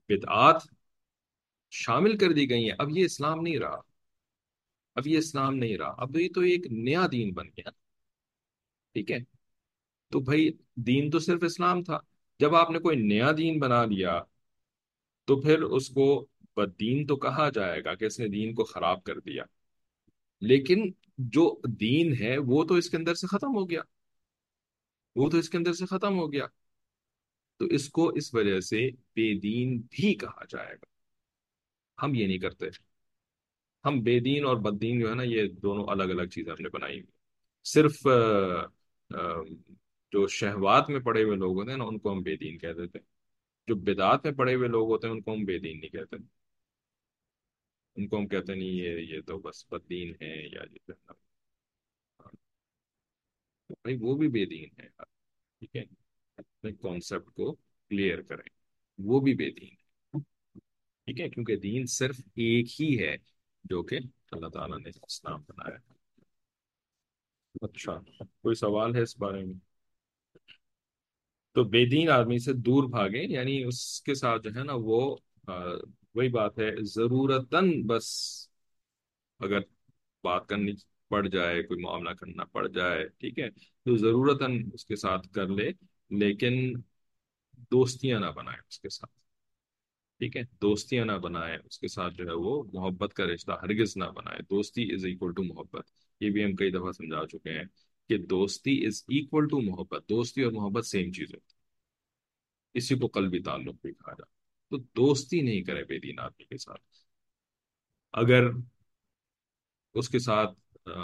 بدعات شامل کر دی گئی ہیں، اب یہ اسلام نہیں رہا، اب یہ اسلام نہیں رہا، اب یہ تو ایک نیا دین بن گیا. ٹھیک ہے. تو بھائی دین تو صرف اسلام تھا، جب آپ نے کوئی نیا دین بنا لیا تو پھر اس کو بدین تو کہا جائے گا کہ اس نے دین کو خراب کر دیا، لیکن جو دین ہے وہ تو اس کے اندر سے ختم ہو گیا، وہ تو اس کے اندر سے ختم ہو گیا. تو اس کو اس وجہ سے بے دین بھی کہا جائے گا. ہم یہ نہیں کرتے. ہم بے دین اور بد دین جو ہے نا، یہ دونوں الگ الگ چیزیں ہم نے بنائی ہوئی. صرف آ، آ، جو شہوات میں پڑے ہوئے لوگ ہوتے ہیں نا ان کو ہم بے دین کہہ دیتے ہیں. جو بدعات میں پڑے ہوئے لوگ ہوتے ہیں ان کو ہم بے دین نہیں کہتے. ان کو ہم کہتے نہیں یہ یہ تو بس بد دین ہے یا یہ جو ہے نا، بھائی وہ بھی بے دین ہے. ٹھیک ہے. اپنے کانسیپٹ کو کلیئر کریں، وہ بھی بے دین ہے. ٹھیک ہے. کیونکہ دین صرف ایک ہی ہے جو کہ اللہ تعالیٰ نے اسلام بنایا ہے. اچھا، کوئی سوال ہے اس بارے میں؟ تو بے دین آدمی سے دور بھاگیں، یعنی اس کے ساتھ جو ہے نا وہ آ، وہی بات ہے، ضرورتاً بس اگر بات کرنی پڑ جائے، کوئی معاملہ کرنا پڑ جائے، ٹھیک ہے، تو ضرورتاً اس کے ساتھ کر لے، لیکن دوستیاں نہ بنائے اس کے ساتھ. ٹھیک ہے. دوستیاں نہ بنائے اس کے ساتھ، جو ہے وہ محبت کا رشتہ ہرگز نہ بنائے. دوستی از اکول ٹو محبت. یہ بھی ہم کئی دفعہ سمجھا چکے ہیں کہ دوستی از اکول ٹو محبت. دوستی اور محبت سیم چیز ہوتی ہے. اسی کو قلبی تعلق بھی کہا جاتا ہے. تو دوستی نہیں کرے بے دین آدمی کے ساتھ. اگر اس کے ساتھ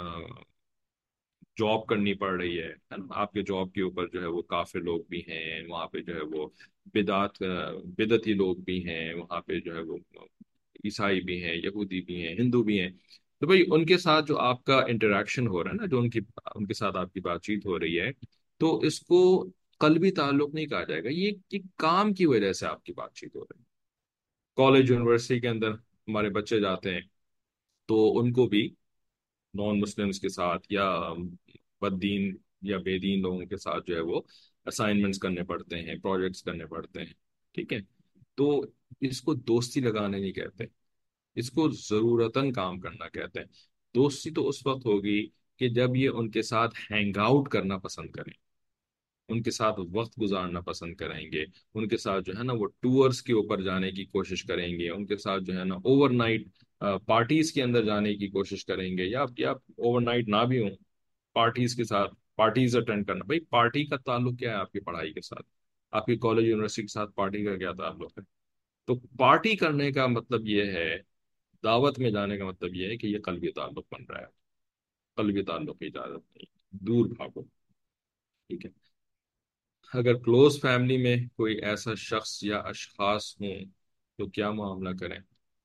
جاب کرنی پڑ رہی ہے ہے نا، آپ کے جاب کے اوپر جو ہے وہ کافر لوگ بھی ہیں، وہاں پہ جو ہے وہ بدعت بدعتی لوگ بھی ہیں، وہاں پہ جو ہے وہ عیسائی بھی ہیں، یہودی بھی ہیں، ہندو بھی ہیں. تو بھائی ان کے ساتھ جو آپ کا انٹریکشن ہو رہا ہے نا، جو ان کی ان کے ساتھ آپ کی بات چیت ہو رہی ہے، تو اس کو قلبی تعلق نہیں کہا جائے گا. یہ کہ کام کی وجہ سے آپ کی بات چیت ہو رہی ہے. کالج یونیورسٹی کے اندر ہمارے بچے جاتے ہیں تو ان کو بھی نان مسلمس کے ساتھ یا بد دین یا بے دین لوگوں کے ساتھ جو ہے وہ اسائنمنٹس کرنے پڑتے ہیں، پروجیکٹس کرنے پڑتے ہیں. ٹھیک ہے. تو اس کو دوستی لگانے نہیں کہتے، اس کو ضرورتاً کام کرنا کہتے ہیں. دوستی تو اس وقت ہوگی کہ جب یہ ان کے ساتھ ہینگ آؤٹ کرنا پسند کریں، ان کے ساتھ وقت گزارنا پسند کریں گے، ان کے ساتھ جو ہے نا وہ ٹورس کے اوپر جانے کی کوشش کریں گے، ان کے ساتھ جو ہے نا اوور نائٹ پارٹیز کے اندر جانے کی کوشش کریں گے، یا یا اوور نائٹ نہ بھی ہوں، پارٹیز کے ساتھ پارٹیز اٹینڈ کرنا. بھائی پارٹی کا تعلق کیا ہے آپ کی پڑھائی کے ساتھ؟ آپ کی کالج یونیورسٹی کے ساتھ پارٹی کا کیا تعلق ہے؟ تو پارٹی کرنے کا مطلب یہ ہے، دعوت میں جانے کا مطلب یہ ہے کہ یہ قلبی تعلق بن رہا ہے. قلبی تعلق کی اجازت نہیں، دور بھاگو. ٹھیک ہے. اگر کلوز فیملی میں کوئی ایسا شخص یا اشخاص ہوں تو کیا معاملہ کریں؟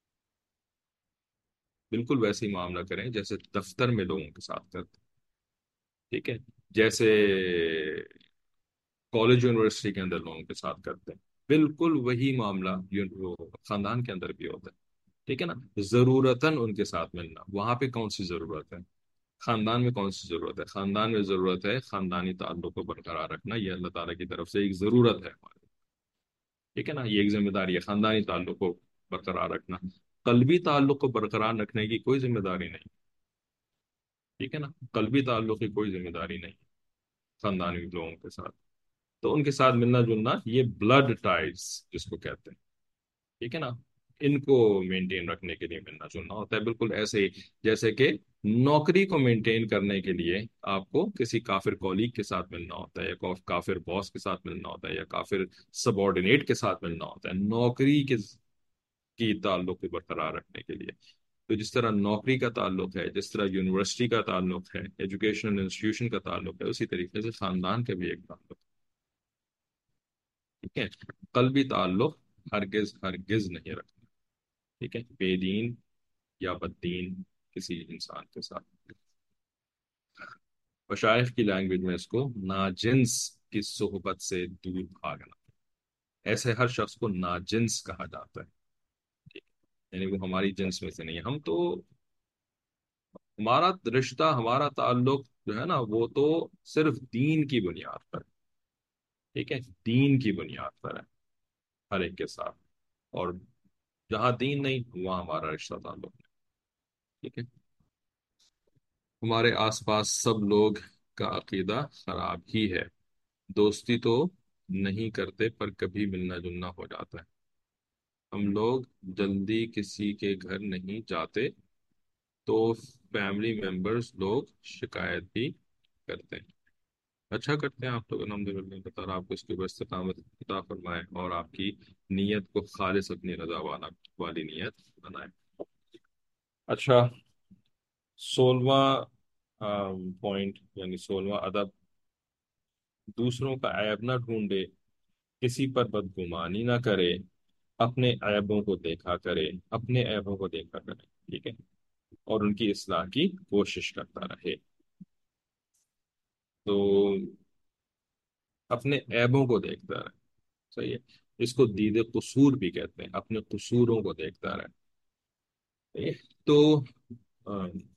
بالکل ویسے ہی معاملہ کریں جیسے دفتر میں لوگوں کے ساتھ کرتے ہیں. ٹھیک ہے. جیسے کالج یونیورسٹی کے اندر لوگوں کے ساتھ کرتے ہیں، بالکل وہی معاملہ یون- وہ خاندان کے اندر بھی ہوتا ہے. ٹھیک ہے نا. ضرورتاً ان کے ساتھ ملنا. وہاں پہ کون سی ضرورت ہے؟ خاندان میں کون سی ضرورت ہے؟ خاندان میں ضرورت ہے خاندانی تعلق کو برقرار رکھنا. یہ اللہ تعالیٰ کی طرف سے ایک ضرورت ہے ہماری. ٹھیک ہے نا. یہ ایک ذمہ داری ہے خاندانی تعلق کو برقرار رکھنا. قلبی تعلق کو برقرار رکھنے کی کوئی ذمہ داری نہیں. ٹھیک ہے نا. قلبی تعلق کی کوئی ذمہ داری نہیں خاندانی لوگوں کے ساتھ. تو ان کے ساتھ ملنا جلنا، یہ بلڈ ٹائز جس کو کہتے ہیں. ٹھیک ہے نا. ان کو مینٹین رکھنے کے لیے ملنا جلنا ہوتا ہے. بالکل ایسے ہی جیسے کہ نوکری کو مینٹین کرنے کے لیے آپ کو کسی کافر کولیگ کے ساتھ ملنا ہوتا ہے، یا کافر باس کے ساتھ ملنا ہوتا ہے، یا کافر سب آرڈینیٹ کے ساتھ ملنا ہوتا ہے نوکری کے کی تعلق کو برقرار رکھنے کے لیے. تو جس طرح نوکری کا تعلق ہے، جس طرح یونیورسٹی کا تعلق ہے، ایجوکیشنل انسٹیٹیوشن کا تعلق ہے، اسی طریقے سے خاندان کا بھی ایک تعلق ہے. ٹھیک ہے. قلبی تعلق ہرگز ہرگز نہیں رکھنا. ٹھیک ہے. بے دین یا بد دین کسی انسان کے ساتھ. مشائخ کی لینگویج میں اس کو ناجنس کی صحبت سے دور بھاگنا. ایسے ہر شخص کو ناجنس کہا جاتا ہے. ٹھیک ہے. یعنی وہ ہماری جنس میں سے نہیں ہے. ہم تو ہمارا رشتہ، ہمارا تعلق جو ہے نا وہ تو صرف دین کی بنیاد پر. ٹھیک ہے. دین کی بنیاد پر ہے ہر ایک کے ساتھ. اور جہاں دین نہیں وہاں ہمارا رشتہ تعلق نہیں. ٹھیک ہے. ہمارے آس پاس سب لوگ کا عقیدہ خراب ہی ہے. دوستی تو نہیں کرتے پر کبھی ملنا جلنا ہو جاتا ہے. ہم لوگ جلدی کسی کے گھر نہیں جاتے تو فیملی ممبرز لوگ شکایت بھی کرتے ہیں. اچھا کرتے ہیں آپ لوگ الحمد للہ. اللہ تعالیٰ آپ کو اس کے اوپر استقامت عطا فرمائے اور آپ کی نیت کو خالص اپنی رضا والا والی نیت بنائے. اچھا، سولہواں پوائنٹ یعنی سولہواں ادب: دوسروں کا عیب نہ ڈھونڈے، کسی پر بدگمانی نہ کرے، اپنے عیبوں کو دیکھا کرے اپنے عیبوں کو دیکھا کرے. ٹھیک ہے. اور ان کی اصلاح کی کوشش کرتا رہے. تو اپنے عیبوں کو دیکھتا رہے. صحیح ہے. اس کو دید قصور بھی کہتے ہیں، اپنے قصوروں کو دیکھتا رہے. صحیح ہے؟ تو آ،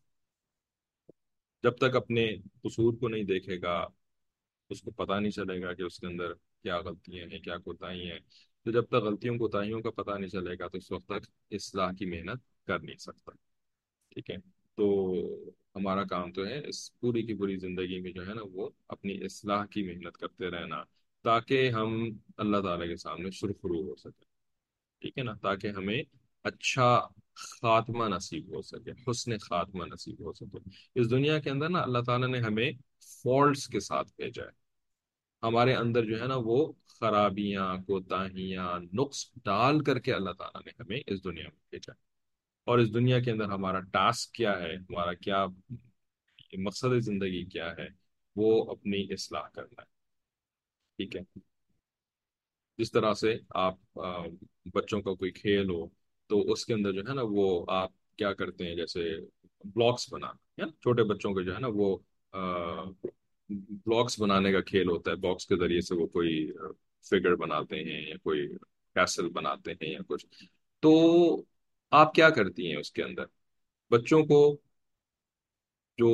جب تک اپنے قصور کو نہیں دیکھے گا اس کو پتہ نہیں چلے گا کہ اس کے اندر کیا غلطیاں ہیں کیا کوتاہی ہیں. تو جب تک غلطیوں کوتاہیوں کا پتہ نہیں چلے گا تو اس وقت تک اصلاح کی محنت کر نہیں سکتا. ٹھیک ہے. تو ہمارا کام تو ہے اس پوری کی پوری زندگی میں جو ہے نا وہ اپنی اصلاح کی محنت کرتے رہنا تاکہ ہم اللہ تعالیٰ کے سامنے سرخرو ہو سکے. ٹھیک ہے نا. تاکہ ہمیں اچھا خاتمہ نصیب ہو سکے، حسن خاتمہ نصیب ہو سکے. اس دنیا کے اندر نا اللہ تعالیٰ نے ہمیں فالٹس کے ساتھ بھیجا ہے. ہمارے اندر جو ہے نا وہ خرابیاں کوتاہیاں نقص ڈال کر کے اللہ تعالیٰ نے ہمیں اس دنیا میں بھیجا ہے. اور اس دنیا کے اندر ہمارا ٹاسک کیا ہے، ہمارا کیا مقصد زندگی کیا ہے، وہ اپنی اصلاح کرنا ہے. ٹھیک ہے. جس طرح سے آپ آ، بچوں کا کوئی کھیل ہو تو اس کے اندر جو ہے نا وہ آپ کیا کرتے ہیں، جیسے بلاکس بنانا ہے نا. چھوٹے بچوں کے جو ہے نا وہ بلاکس بنانے کا کھیل ہوتا ہے. باکس کے ذریعے سے وہ کوئی فگر بناتے ہیں یا کوئی کیسل بناتے ہیں یا کچھ. تو آپ کیا کرتی ہیں اس کے اندر بچوں کو جو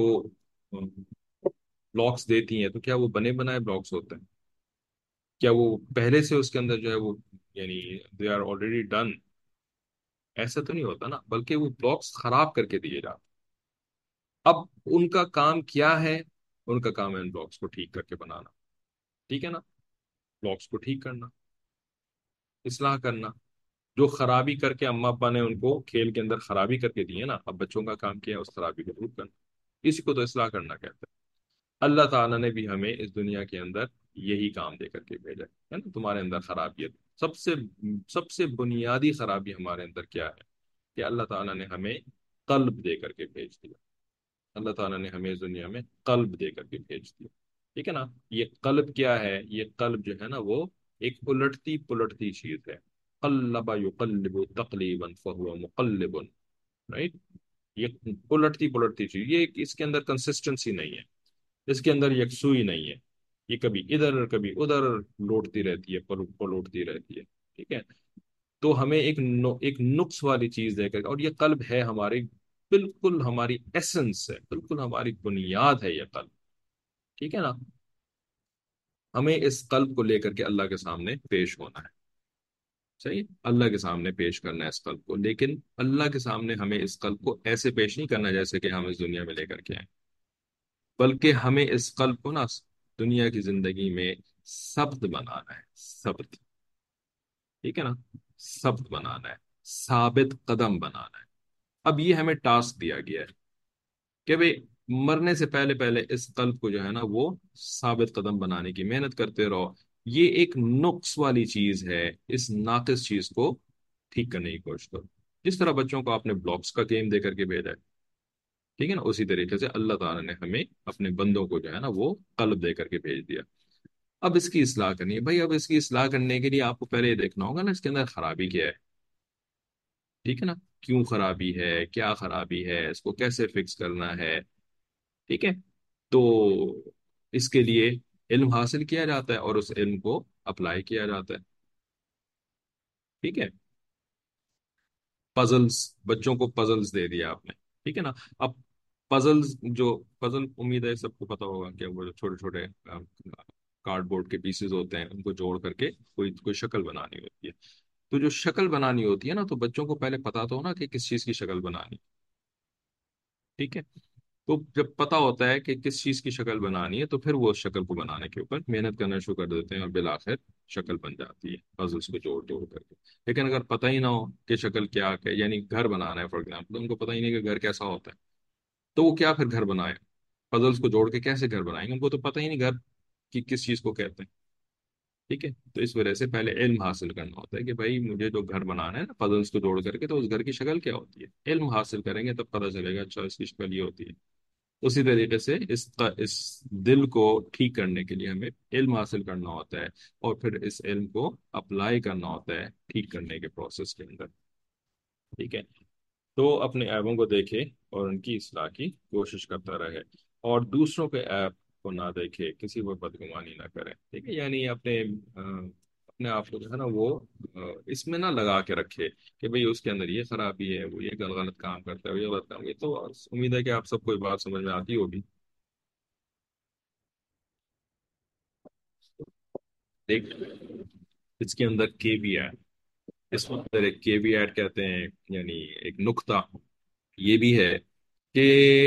بلاکس دیتی ہیں تو کیا وہ بنے بنائے بلاکس ہوتے ہیں؟ کیا وہ پہلے سے اس کے اندر جو ہے وہ یعنی دے آر آلریڈی ڈن؟ ایسا تو نہیں ہوتا نا، بلکہ وہ بلاکس خراب کر کے دیے جاتے. اب ان کا کام کیا ہے؟ ان کا کام ہے ان بلاکس کو ٹھیک کر کے بنانا. ٹھیک ہے نا. بلاکس کو ٹھیک کرنا، اصلاح کرنا. جو خرابی کر کے اما ابا نے ان کو کھیل کے اندر خرابی کر کے دی ہے نا، اب بچوں کا کام کیا ہے اس خرابی کو دور کرنا. اسی کو تو اصلاح کرنا کہتے ہیں. اللہ تعالیٰ نے بھی ہمیں اس دنیا کے اندر یہی کام دے کر کے بھیجا ہے نا. تمہارے اندر خرابی ہے. سب سے سب سے بنیادی خرابی ہمارے اندر کیا ہے کہ اللہ تعالیٰ نے ہمیں قلب دے کر کے بھیج دیا. اللہ تعالیٰ نے ہمیں اس دنیا میں قلب دے کر کے بھیج دیا. ٹھیک ہے نا. یہ قلب کیا ہے؟ یہ قلب جو ہے نا وہ ایک الٹتی پلٹتی چیز ہے. قلب یقلب تقلیبا فهو مقلب. رائٹ. یہ الٹتی پلٹتی چیز، یہ اس کے اندر کنسسٹنسی نہیں ہے، اس کے اندر یکسوئی نہیں ہے. یہ کبھی ادھر کبھی ادھر لوٹتی رہتی ہے، پل- پلوٹتی رہتی ہے. ٹھیک ہے. تو ہمیں ایک نو ایک نقص والی چیز دے کر، اور یہ قلب ہے ہماری بالکل ہماری ایسنس ہے، بالکل ہماری بنیاد ہے یہ قلب. ٹھیک ہے نا. ہمیں اس قلب کو لے کر کے اللہ کے سامنے پیش ہونا ہے. صحیح. اللہ کے سامنے پیش کرنا ہے اس قلب کو، لیکن اللہ کے سامنے ہمیں اس قلب کو ایسے پیش نہیں کرنا جیسے کہ ہم اس دنیا میں لے کر کے آئیں، بلکہ ہمیں اس قلب کو نا دنیا کی زندگی میں ثبت بنانا ہے. ثبت. ٹھیک ہے نا. ثبت بنانا ہے، ثابت قدم بنانا ہے. اب یہ ہمیں ٹاسک دیا گیا ہے کہ بھئی مرنے سے پہلے پہلے اس قلب کو جو ہے نا وہ ثابت قدم بنانے کی محنت کرتے رہو. یہ ایک نقص والی چیز ہے، اس ناقص چیز کو ٹھیک کرنے کی کوشش کرو. جس طرح بچوں کو آپ نے بلاکس کا گیم دے کر کے بھیجا ہے، ٹھیک ہے نا، اسی طریقے سے اللہ تعالیٰ نے ہمیں اپنے بندوں کو جو ہے نا وہ قلب دے کر کے بھیج دیا. اب اس کی اصلاح کرنی ہے بھائی. اب اس کی اصلاح کرنے کے لیے آپ کو پہلے یہ دیکھنا ہوگا نا اس کے اندر خرابی کیا ہے. ٹھیک ہے نا. کیوں خرابی ہے، کیا خرابی ہے، اس کو کیسے فکس کرنا ہے. ٹھیک ہے. تو اس کے لیے علم حاصل کیا جاتا ہے اور اس علم کو اپلائی کیا جاتا ہے. ٹھیک ہے. پزلز، بچوں کو پزلز دے دیا آپ نے. ٹھیک ہے نا. اب پزلز جو پزل امید ہے سب کو پتا ہوگا کہ وہ جو چھوٹے چھوٹے کارڈ بورڈ کے پیسز ہوتے ہیں ان کو جوڑ کر کے کوئی کوئی شکل بنانی ہوتی ہے. تو جو شکل بنانی ہوتی ہے نا، تو بچوں کو پہلے پتا تو ہو نا کہ کس چیز کی شکل بنانی، ٹھیک ہے؟ تو جب پتا ہوتا ہے کہ کس چیز کی شکل بنانی ہے، تو پھر وہ اس شکل کو بنانے کے اوپر محنت کرنا شروع کر دیتے ہیں، اور بالآخر شکل بن جاتی ہے پزلس کو جوڑ جوڑ کر کے۔ لیکن اگر پتہ ہی نہ ہو کہ شکل کیا ہے، یعنی گھر بنانا ہے فار ایگزامپل، ان کو پتہ ہی نہیں کہ گھر کیسا ہوتا ہے، تو وہ کیا پھر گھر بنائے؟ پزلس کو جوڑ کے کیسے گھر بنائیں گے؟ ان کو تو پتہ ہی نہیں گھر کی کس چیز کو کہتے ہیں، ٹھیک ہے؟ تو اس وجہ سے پہلے علم حاصل کرنا ہوتا ہے کہ بھائی مجھے جو گھر بنانا ہے نا پزلس کو جوڑ کر کے، تو اس گھر کی شکل کیا ہوتی ہے؟ علم حاصل کریں گے تب پتہ چلے گا، اچھا اس کی شکل یہ ہوتی ہے۔ اسی طریقے سے اس اس دل کو ٹھیک کرنے کے لیے ہمیں علم حاصل کرنا ہوتا ہے، اور پھر اس علم کو اپلائی کرنا ہوتا ہے ٹھیک کرنے کے پروسیس کے اندر، ٹھیک ہے؟ تو اپنے ایبوں کو دیکھے اور ان کی اصلاح کی کوشش کرتا رہے، اور دوسروں کے ایپ کو نہ دیکھے، کسی پر بدگمانی نہ کرے، ٹھیک ہے؟ یعنی اپنے آ، اپنے آپ کو جو ہے نا وہ آ، اس میں نہ لگا کے رکھے کہ بھئی اس کے اندر یہ خرابی ہے، وہ یہ غلط غلط کام کرتا ہے، وہ یہ غلط کام، یہ تو امید ہے کہ آپ سب کو یہ بات سمجھ میں آتی ہوگی۔ ایک اس کے اندر کے بھی ہے، اس کے اندر ایک کے بھی ایڈ کہتے ہیں، یعنی ایک نقطہ یہ بھی ہے کہ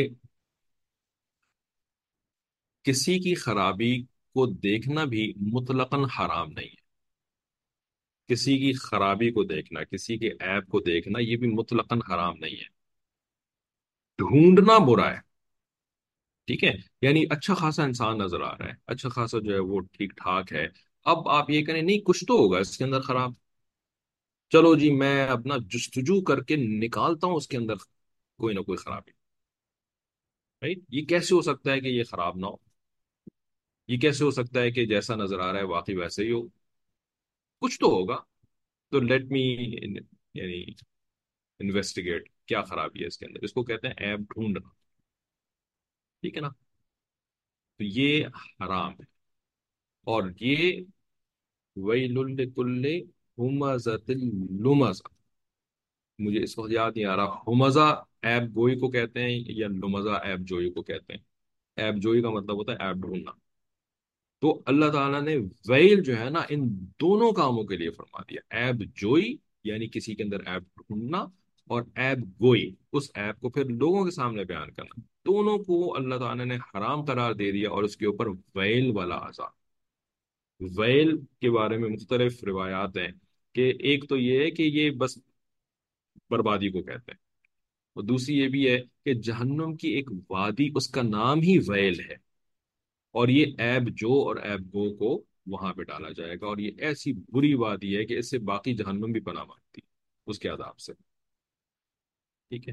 کسی کی خرابی کو دیکھنا بھی مطلقاً حرام نہیں ہے۔ کسی کی خرابی کو دیکھنا، کسی کے عیب کو دیکھنا، یہ بھی مطلقاً حرام نہیں ہے۔ ڈھونڈنا برا ہے، ٹھیک ہے؟ یعنی اچھا خاصا انسان نظر آ رہا ہے، اچھا خاصا جو ہے وہ ٹھیک ٹھاک ہے، اب آپ یہ کریں نہیں کچھ تو ہوگا اس کے اندر خراب، چلو جی میں اپنا جستجو کر کے نکالتا ہوں اس کے اندر کوئی نہ کوئی خرابی، right؟ یہ کیسے ہو سکتا ہے کہ یہ خراب نہ ہو؟ یہ کیسے ہو سکتا ہے کہ جیسا نظر آ رہا ہے واقعی ویسے ہی ہو؟ کچھ تو ہوگا، تو لیٹ می یعنی انویسٹیگیٹ کیا خرابی ہے اس کے اندر، اس کو کہتے ہیں ایب ڈھونڈنا، ٹھیک ہے نا؟ تو یہ حرام ہے، اور یہ ویل لکل ہمزۃ لمزہ، مجھے اس وقت یاد نہیں آ رہا ہمزہ ایب گوئی کو کہتے ہیں یا لمزہ ایب جوئی کو کہتے ہیں۔ ایب جوئی کا مطلب ہوتا ہے ایب ڈھونڈنا، تو اللہ تعالیٰ نے ویل جو ہے نا ان دونوں کاموں کے لیے فرما دیا، ایب جوئی یعنی کسی کے اندر ایب ڈھونڈنا، اور ایب گوئی اس ایب کو پھر لوگوں کے سامنے بیان کرنا، دونوں کو اللہ تعالیٰ نے حرام قرار دے دیا، اور اس کے اوپر ویل والا عذاب۔ ویل کے بارے میں مختلف روایات ہیں، کہ ایک تو یہ ہے کہ یہ بس بربادی کو کہتے ہیں، اور دوسری یہ بھی ہے کہ جہنم کی ایک وادی اس کا نام ہی ویل ہے، اور یہ ایب جو اور ایب گو کو وہاں پہ ڈالا جائے گا، اور یہ ایسی بری وادی ہے کہ اس سے باقی جہنم بھی پناہ مانگتی ہے اس کے عذاب سے، ٹھیک ہے؟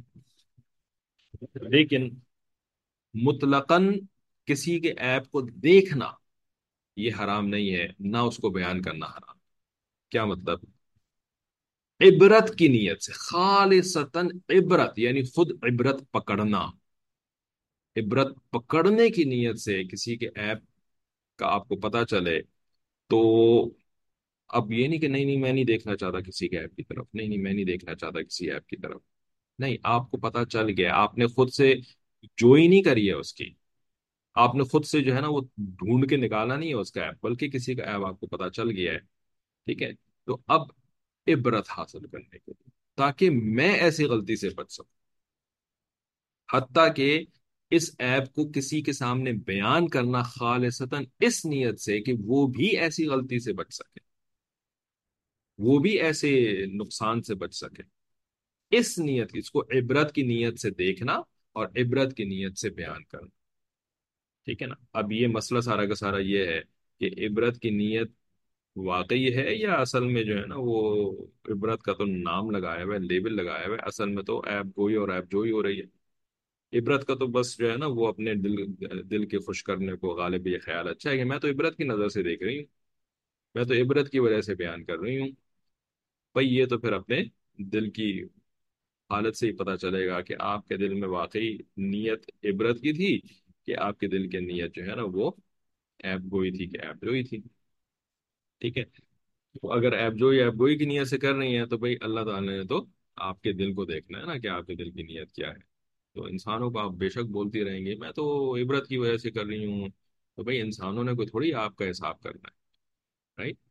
لیکن مطلقاً کسی کے ایب کو دیکھنا یہ حرام نہیں ہے، نہ اس کو بیان کرنا حرام۔ کیا مطلب؟ عبرت کی نیت سے، خالصتاً عبرت یعنی خود عبرت پکڑنا، عبرت پکڑنے کی نیت سے کسی کے ایب کا آپ کو پتا چلے، تو اب یہ نہیں کہ نہیں نہیں میں نہیں دیکھنا چاہتا کسی کے ایپ کی طرف، نہیں نہیں میں نہیں دیکھنا چاہتا کسی ایپ کی طرف، نہیں، آپ کو پتا چل گیا، آپ نے خود سے جوئی نہیں کری ہے اس کی، آپ نے خود سے جو ہے نا وہ ڈھونڈ کے نکالا نہیں ہے اس کا ایپ، بلکہ کسی کا ایپ آپ کو پتا چل گیا ہے، ٹھیک ہے؟ تو اب عبرت حاصل کرنے کے لیے، تاکہ میں ایسی غلطی سے بچ سکوں، حتیٰ کہ اس ایپ کو کسی کے سامنے بیان کرنا خالصتاً اس نیت سے کہ وہ بھی ایسی غلطی سے بچ سکے، وہ بھی ایسے نقصان سے بچ سکے، اس نیت کی، اس کو عبرت کی نیت سے دیکھنا اور عبرت کی نیت سے بیان کرنا، ٹھیک ہے نا؟ اب یہ مسئلہ سارا کا سارا یہ ہے کہ عبرت کی نیت واقعی ہے یا اصل میں جو ہے نا وہ عبرت کا تو نام لگایا ہوا ہے، لیبل لگایا ہوا ہے، اصل میں تو ایپ گوئی اور ایپ جوئی ہو رہی ہے۔ عبرت کا تو بس جو ہے نا وہ اپنے دل دل کے خوش کرنے کو غالب یہ خیال اچھا ہے کہ میں تو عبرت کی نظر سے دیکھ رہی ہوں، میں تو عبرت کی وجہ سے بیان کر رہی ہوں، بھئی یہ تو پھر اپنے دل کی حالت سے ہی پتہ چلے گا کہ آپ کے دل میں واقعی نیت عبرت کی تھی، کہ آپ کے دل کی نیت جو ہے نا وہ ایب گوئی تھی کہ ایب جوئی تھی، ٹھیک ہے؟ تو اگر ایب جوئی ایب گوئی کی نیت سے کر رہی ہیں، تو بھئی اللہ تعالیٰ نے تو آپ کے دل کو دیکھنا ہے نا کہ آپ کے دل کی نیت کیا ہے۔ تو انسانوں کو آپ بے شک بولتی رہیں گے میں تو عبرت کی وجہ سے کر رہی ہوں، تو بھئی انسانوں نے کوئی تھوڑی آپ کا حساب کرنا ہے، رائٹ؟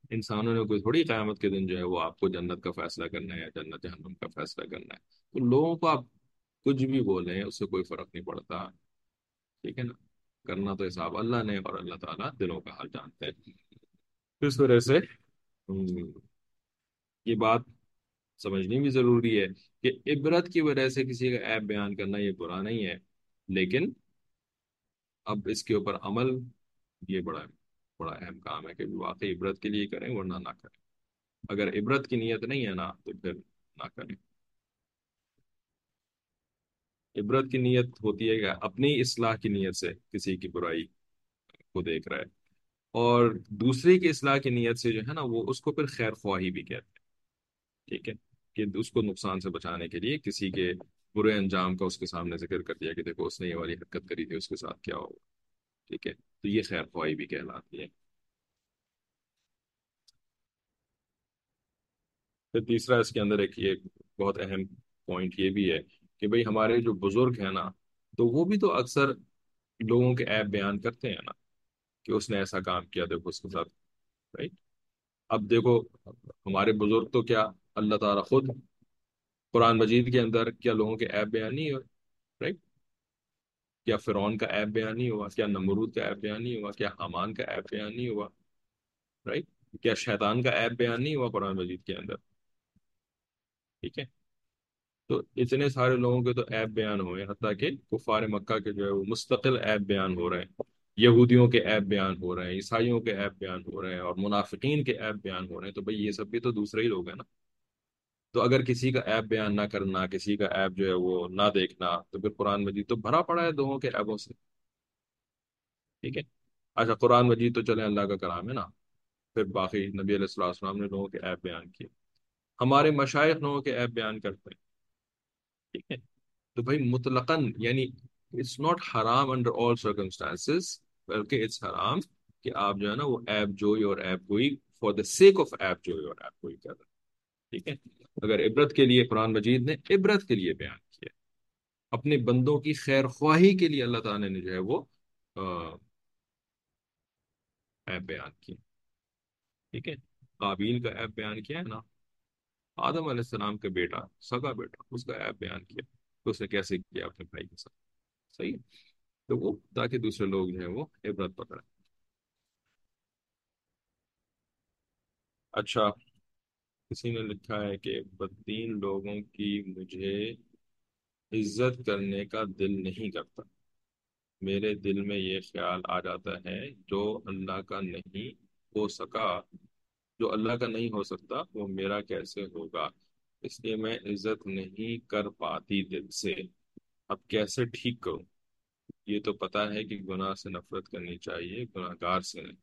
انسانوں نے کوئی تھوڑی قیامت کے دن جو ہے وہ آپ کو جنت کا فیصلہ کرنا ہے یا جنت جہنم کا فیصلہ کرنا ہے. تو لوگوں کو آپ کچھ بھی بولیں اس سے کوئی فرق نہیں پڑتا. ٹھیک ہے نا. کرنا تو حساب اللہ نے، اور اللہ تعالیٰ دلوں کا حال جانتے ہیں. اس وجہ سے ہم، یہ بات سمجھنی بھی ضروری ہے کہ عبرت کی وجہ سے کسی کا عیب بیان کرنا یہ برا نہیں ہے، لیکن اب اس کے اوپر عمل یہ بڑا بڑا اہم کام ہے کہ واقعی عبرت کے لیے کریں ورنہ نہ کریں. اگر عبرت کی نیت نہیں ہے نا تو پھر نہ کریں. عبرت کی نیت ہوتی ہے کہ اپنی اصلاح کی نیت سے کسی کی برائی کو دیکھ رہا ہے، اور دوسرے کی اصلاح کی نیت سے جو ہے نا وہ اس کو پھر خیر خواہی بھی کہتے ہیں. ٹھیک ہے. کہ اس کو نقصان سے بچانے کے لیے کسی کے برے انجام کا اس کے سامنے ذکر کر دیا کہ دیکھو اس نے یہ والی حرکت کری تھی، اس کے ساتھ کیا ہوگا. ٹھیک ہے. تو یہ خیر خواہی بھی کہلاتی ہے. پھر تیسرا اس کے اندر ایک یہ بہت اہم پوائنٹ یہ بھی ہے کہ بھئی ہمارے جو بزرگ ہیں نا تو وہ بھی تو اکثر لوگوں کے عیب بیان کرتے ہیں نا کہ اس نے ایسا کام کیا، دیکھو اس کے ساتھ. رائٹ. اب دیکھو ہمارے بزرگ تو کیا، اللہ تعالیٰ خود قرآن مجید کے اندر کیا لوگوں کے عیب بیان نہیں ہوئے. رائٹ. کیا فرعون کا عیب بیان نہیں ہوا، کیا نمرود کا عیب بیان نہیں ہوا، کیا حامان کا عیب بیان نہیں ہوا. رائٹ. کیا شیطان کا عیب بیان نہیں ہوا قرآن مجید کے اندر. ٹھیک ہے. تو اتنے سارے لوگوں کے تو عیب بیان ہوئے، حتیٰ کہ کفار مکہ کے جو ہے وہ مستقل عیب بیان ہو رہے ہیں. یہودیوں کے عیب بیان ہو رہے ہیں، عیسائیوں کے عیب بیان ہو رہے ہیں، اور منافقین کے عیب بیان ہو رہے ہیں. تو بھئی یہ سب بھی تو دوسرے ہی لوگ ہیں نا. تو اگر کسی کا عیب بیان نہ کرنا، کسی کا عیب جو ہے وہ نہ دیکھنا، تو پھر قرآن مجید تو بھرا پڑا ہے لوگوں کے عیبوں سے. ٹھیک ہے. اچھا قرآن مجید تو چلیں اللہ کا کلام ہے نا، پھر باقی نبی علیہ الصلوۃ والسلام نے لوگوں کے عیب بیان کیے، ہمارے مشائخ لوگوں کے عیب بیان کرتے ہیں. ٹھیک ہے. تو بھائی مطلقاً یعنی اٹس ناٹ حرام انڈر آل سرکمسٹانسز، بلکہ اٹس حرام کہ آپ جو ہے نا وہ عیب جوئی اور عیب گوئی فار دا سیک آف عیب جوئی اور عیب گوئی کر رہے ہیں. ٹھیک ہے. اگر عبرت کے لیے قرآن مجید نے عبرت کے لیے بیان کیا، اپنے بندوں کی خیر خواہی کے لیے اللہ تعالیٰ نے جو ہے وہ آ، عیب بیان کیا. ٹھیک ہے. قابیل کا عیب بیان کیا ہے نا، آدم علیہ السلام کا بیٹا، سگا بیٹا، اس کا عیب بیان کیا تو اس نے کیسے کیا اپنے بھائی کے ساتھ. صحیح ہے. تو وہ تاکہ دوسرے لوگ جو ہیں وہ عبرت پکڑیں. اچھا کسی نے لکھا ہے کہ بدین لوگوں کی مجھے عزت کرنے کا دل نہیں کرتا. میرے دل میں یہ خیال آ جاتا ہے جو اللہ کا نہیں ہو سکا، جو اللہ کا نہیں ہو سکتا وہ میرا کیسے ہوگا، اس لیے میں عزت نہیں کر پاتی دل سے. اب کیسے ٹھیک کروں؟ یہ تو پتہ ہے کہ گناہ سے نفرت کرنی چاہیے، گناہ گار سے نہیں.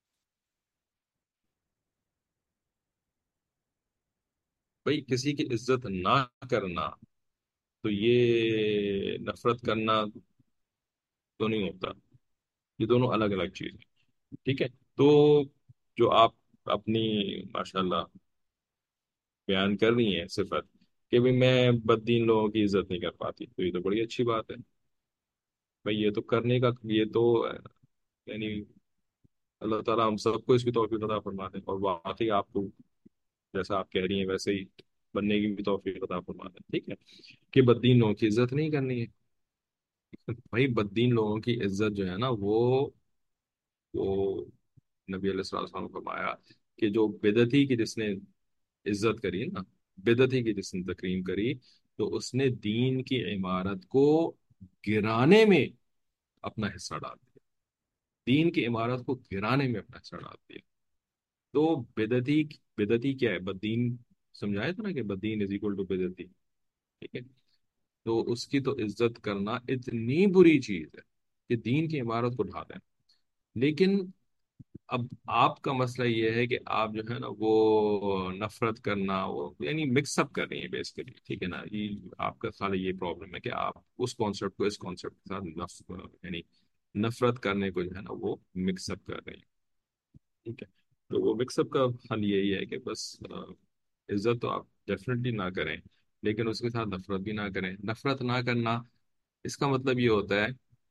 بھائی کسی کی عزت نہ کرنا تو یہ نفرت کرنا تو نہیں ہوتا، یہ دونوں الگ الگ چیز ہیں. ٹھیک ہے. تو جو آپ اپنی ماشاء اللہ بیان کر رہی ہیں صفت کہ بھی میں بددین لوگوں کی عزت نہیں کر پاتی، تو یہ تو بڑی اچھی بات ہے. بھائی یہ تو کرنے کا یہ تو یعنی اللہ تعالیٰ ہم سب کو اس کی توفیق عطا فرما دے، اور واقعی آپ کو جیسا آپ کہہ رہی ہیں ویسے ہی بننے کی بھی توفیق عطا فرما دے. ٹھیک ہے. کہ بددین لوگوں کی عزت نہیں کرنی ہے. بھائی بددین لوگوں کی عزت جو ہے نا وہ وہ نبی علیہ السلام وسلم نے فرمایا کہ جو بدعتی کی جس نے عزت کری نا، بدعتی کی جس نے تکریم کری، تو اس نے دین کی عمارت کو گرانے میں اپنا حصہ ڈال دیا. دین کی عمارت کو گرانے میں اپنا حصہ ڈال دیا. تو بدعتی بدعتی کیا ہے؟ بدین سمجھایا تھا نا کہ بدین از اکول ٹو بدعتی. ٹھیک ہے. تو اس کی تو عزت کرنا اتنی بری چیز ہے کہ دین کی عمارت کو ڈھا دیں. لیکن اب آپ کا مسئلہ یہ ہے کہ آپ جو ہے نا وہ نفرت کرنا، وہ یعنی مکس اپ کر رہی ہیں بیسیکلی. ٹھیک ہے نا. یہ آپ کا خالی یہ پرابلم ہے کہ آپ اس کانسیپٹ کو اس کانسیپٹ کے ساتھ نف یعنی نفرت کرنے کو جو ہے نا وہ مکس اپ کر رہی ہیں. ٹھیک ہے. تو وہ مکس اپ کا حل یہی ہے کہ بس آ، عزت تو آپ ڈیفینیٹلی نہ کریں، لیکن اس کے ساتھ نفرت بھی نہ کریں. نفرت نہ کرنا اس کا مطلب یہ ہوتا ہے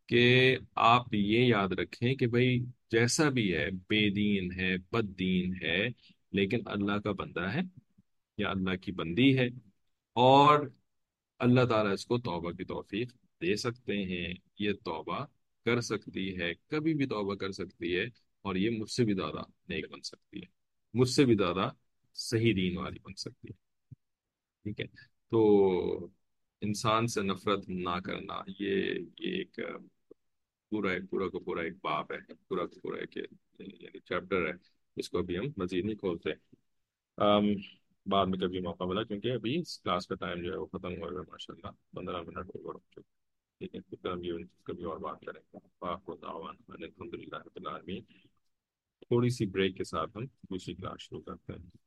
کہ آپ یہ یاد رکھیں کہ بھائی جیسا بھی ہے، بے دین ہے، بد دین ہے، لیکن اللہ کا بندہ ہے یا اللہ کی بندی ہے، اور اللہ تعالیٰ اس کو توبہ کی توفیق دے سکتے ہیں۔ یہ توبہ کر سکتی ہے، کبھی بھی توبہ کر سکتی ہے، اور یہ مجھ سے بھی زیادہ نیک بن سکتی ہے، مجھ سے بھی زیادہ صحیح دین والی بن سکتی ہے۔ ٹھیک ہے؟ تو انسان سے نفرت نہ کرنا، یہ یہ ایک پورا ایک پورا کا پورا ایک باب ہے، پورا کا پورا ایک یعنی چیپٹر ہے، اس کو ابھی ہم مزید نہیں کھولتے۔ آم، بعد میں کبھی موقع ملا، کیونکہ ابھی اس کلاس کا ٹائم جو ہے وہ ختم ہو گیا ماشاء اللہ، پندرہ منٹ اوور ہو چکے۔ ٹھیک ہے، پھر کبھی ان- کبھی اور بات کریں گے۔ آپ کو دعوان الحمد للہ رب العالمین۔ تھوڑی سی بریک کے ساتھ ہم دوسری کلاس شروع کرتے ہیں۔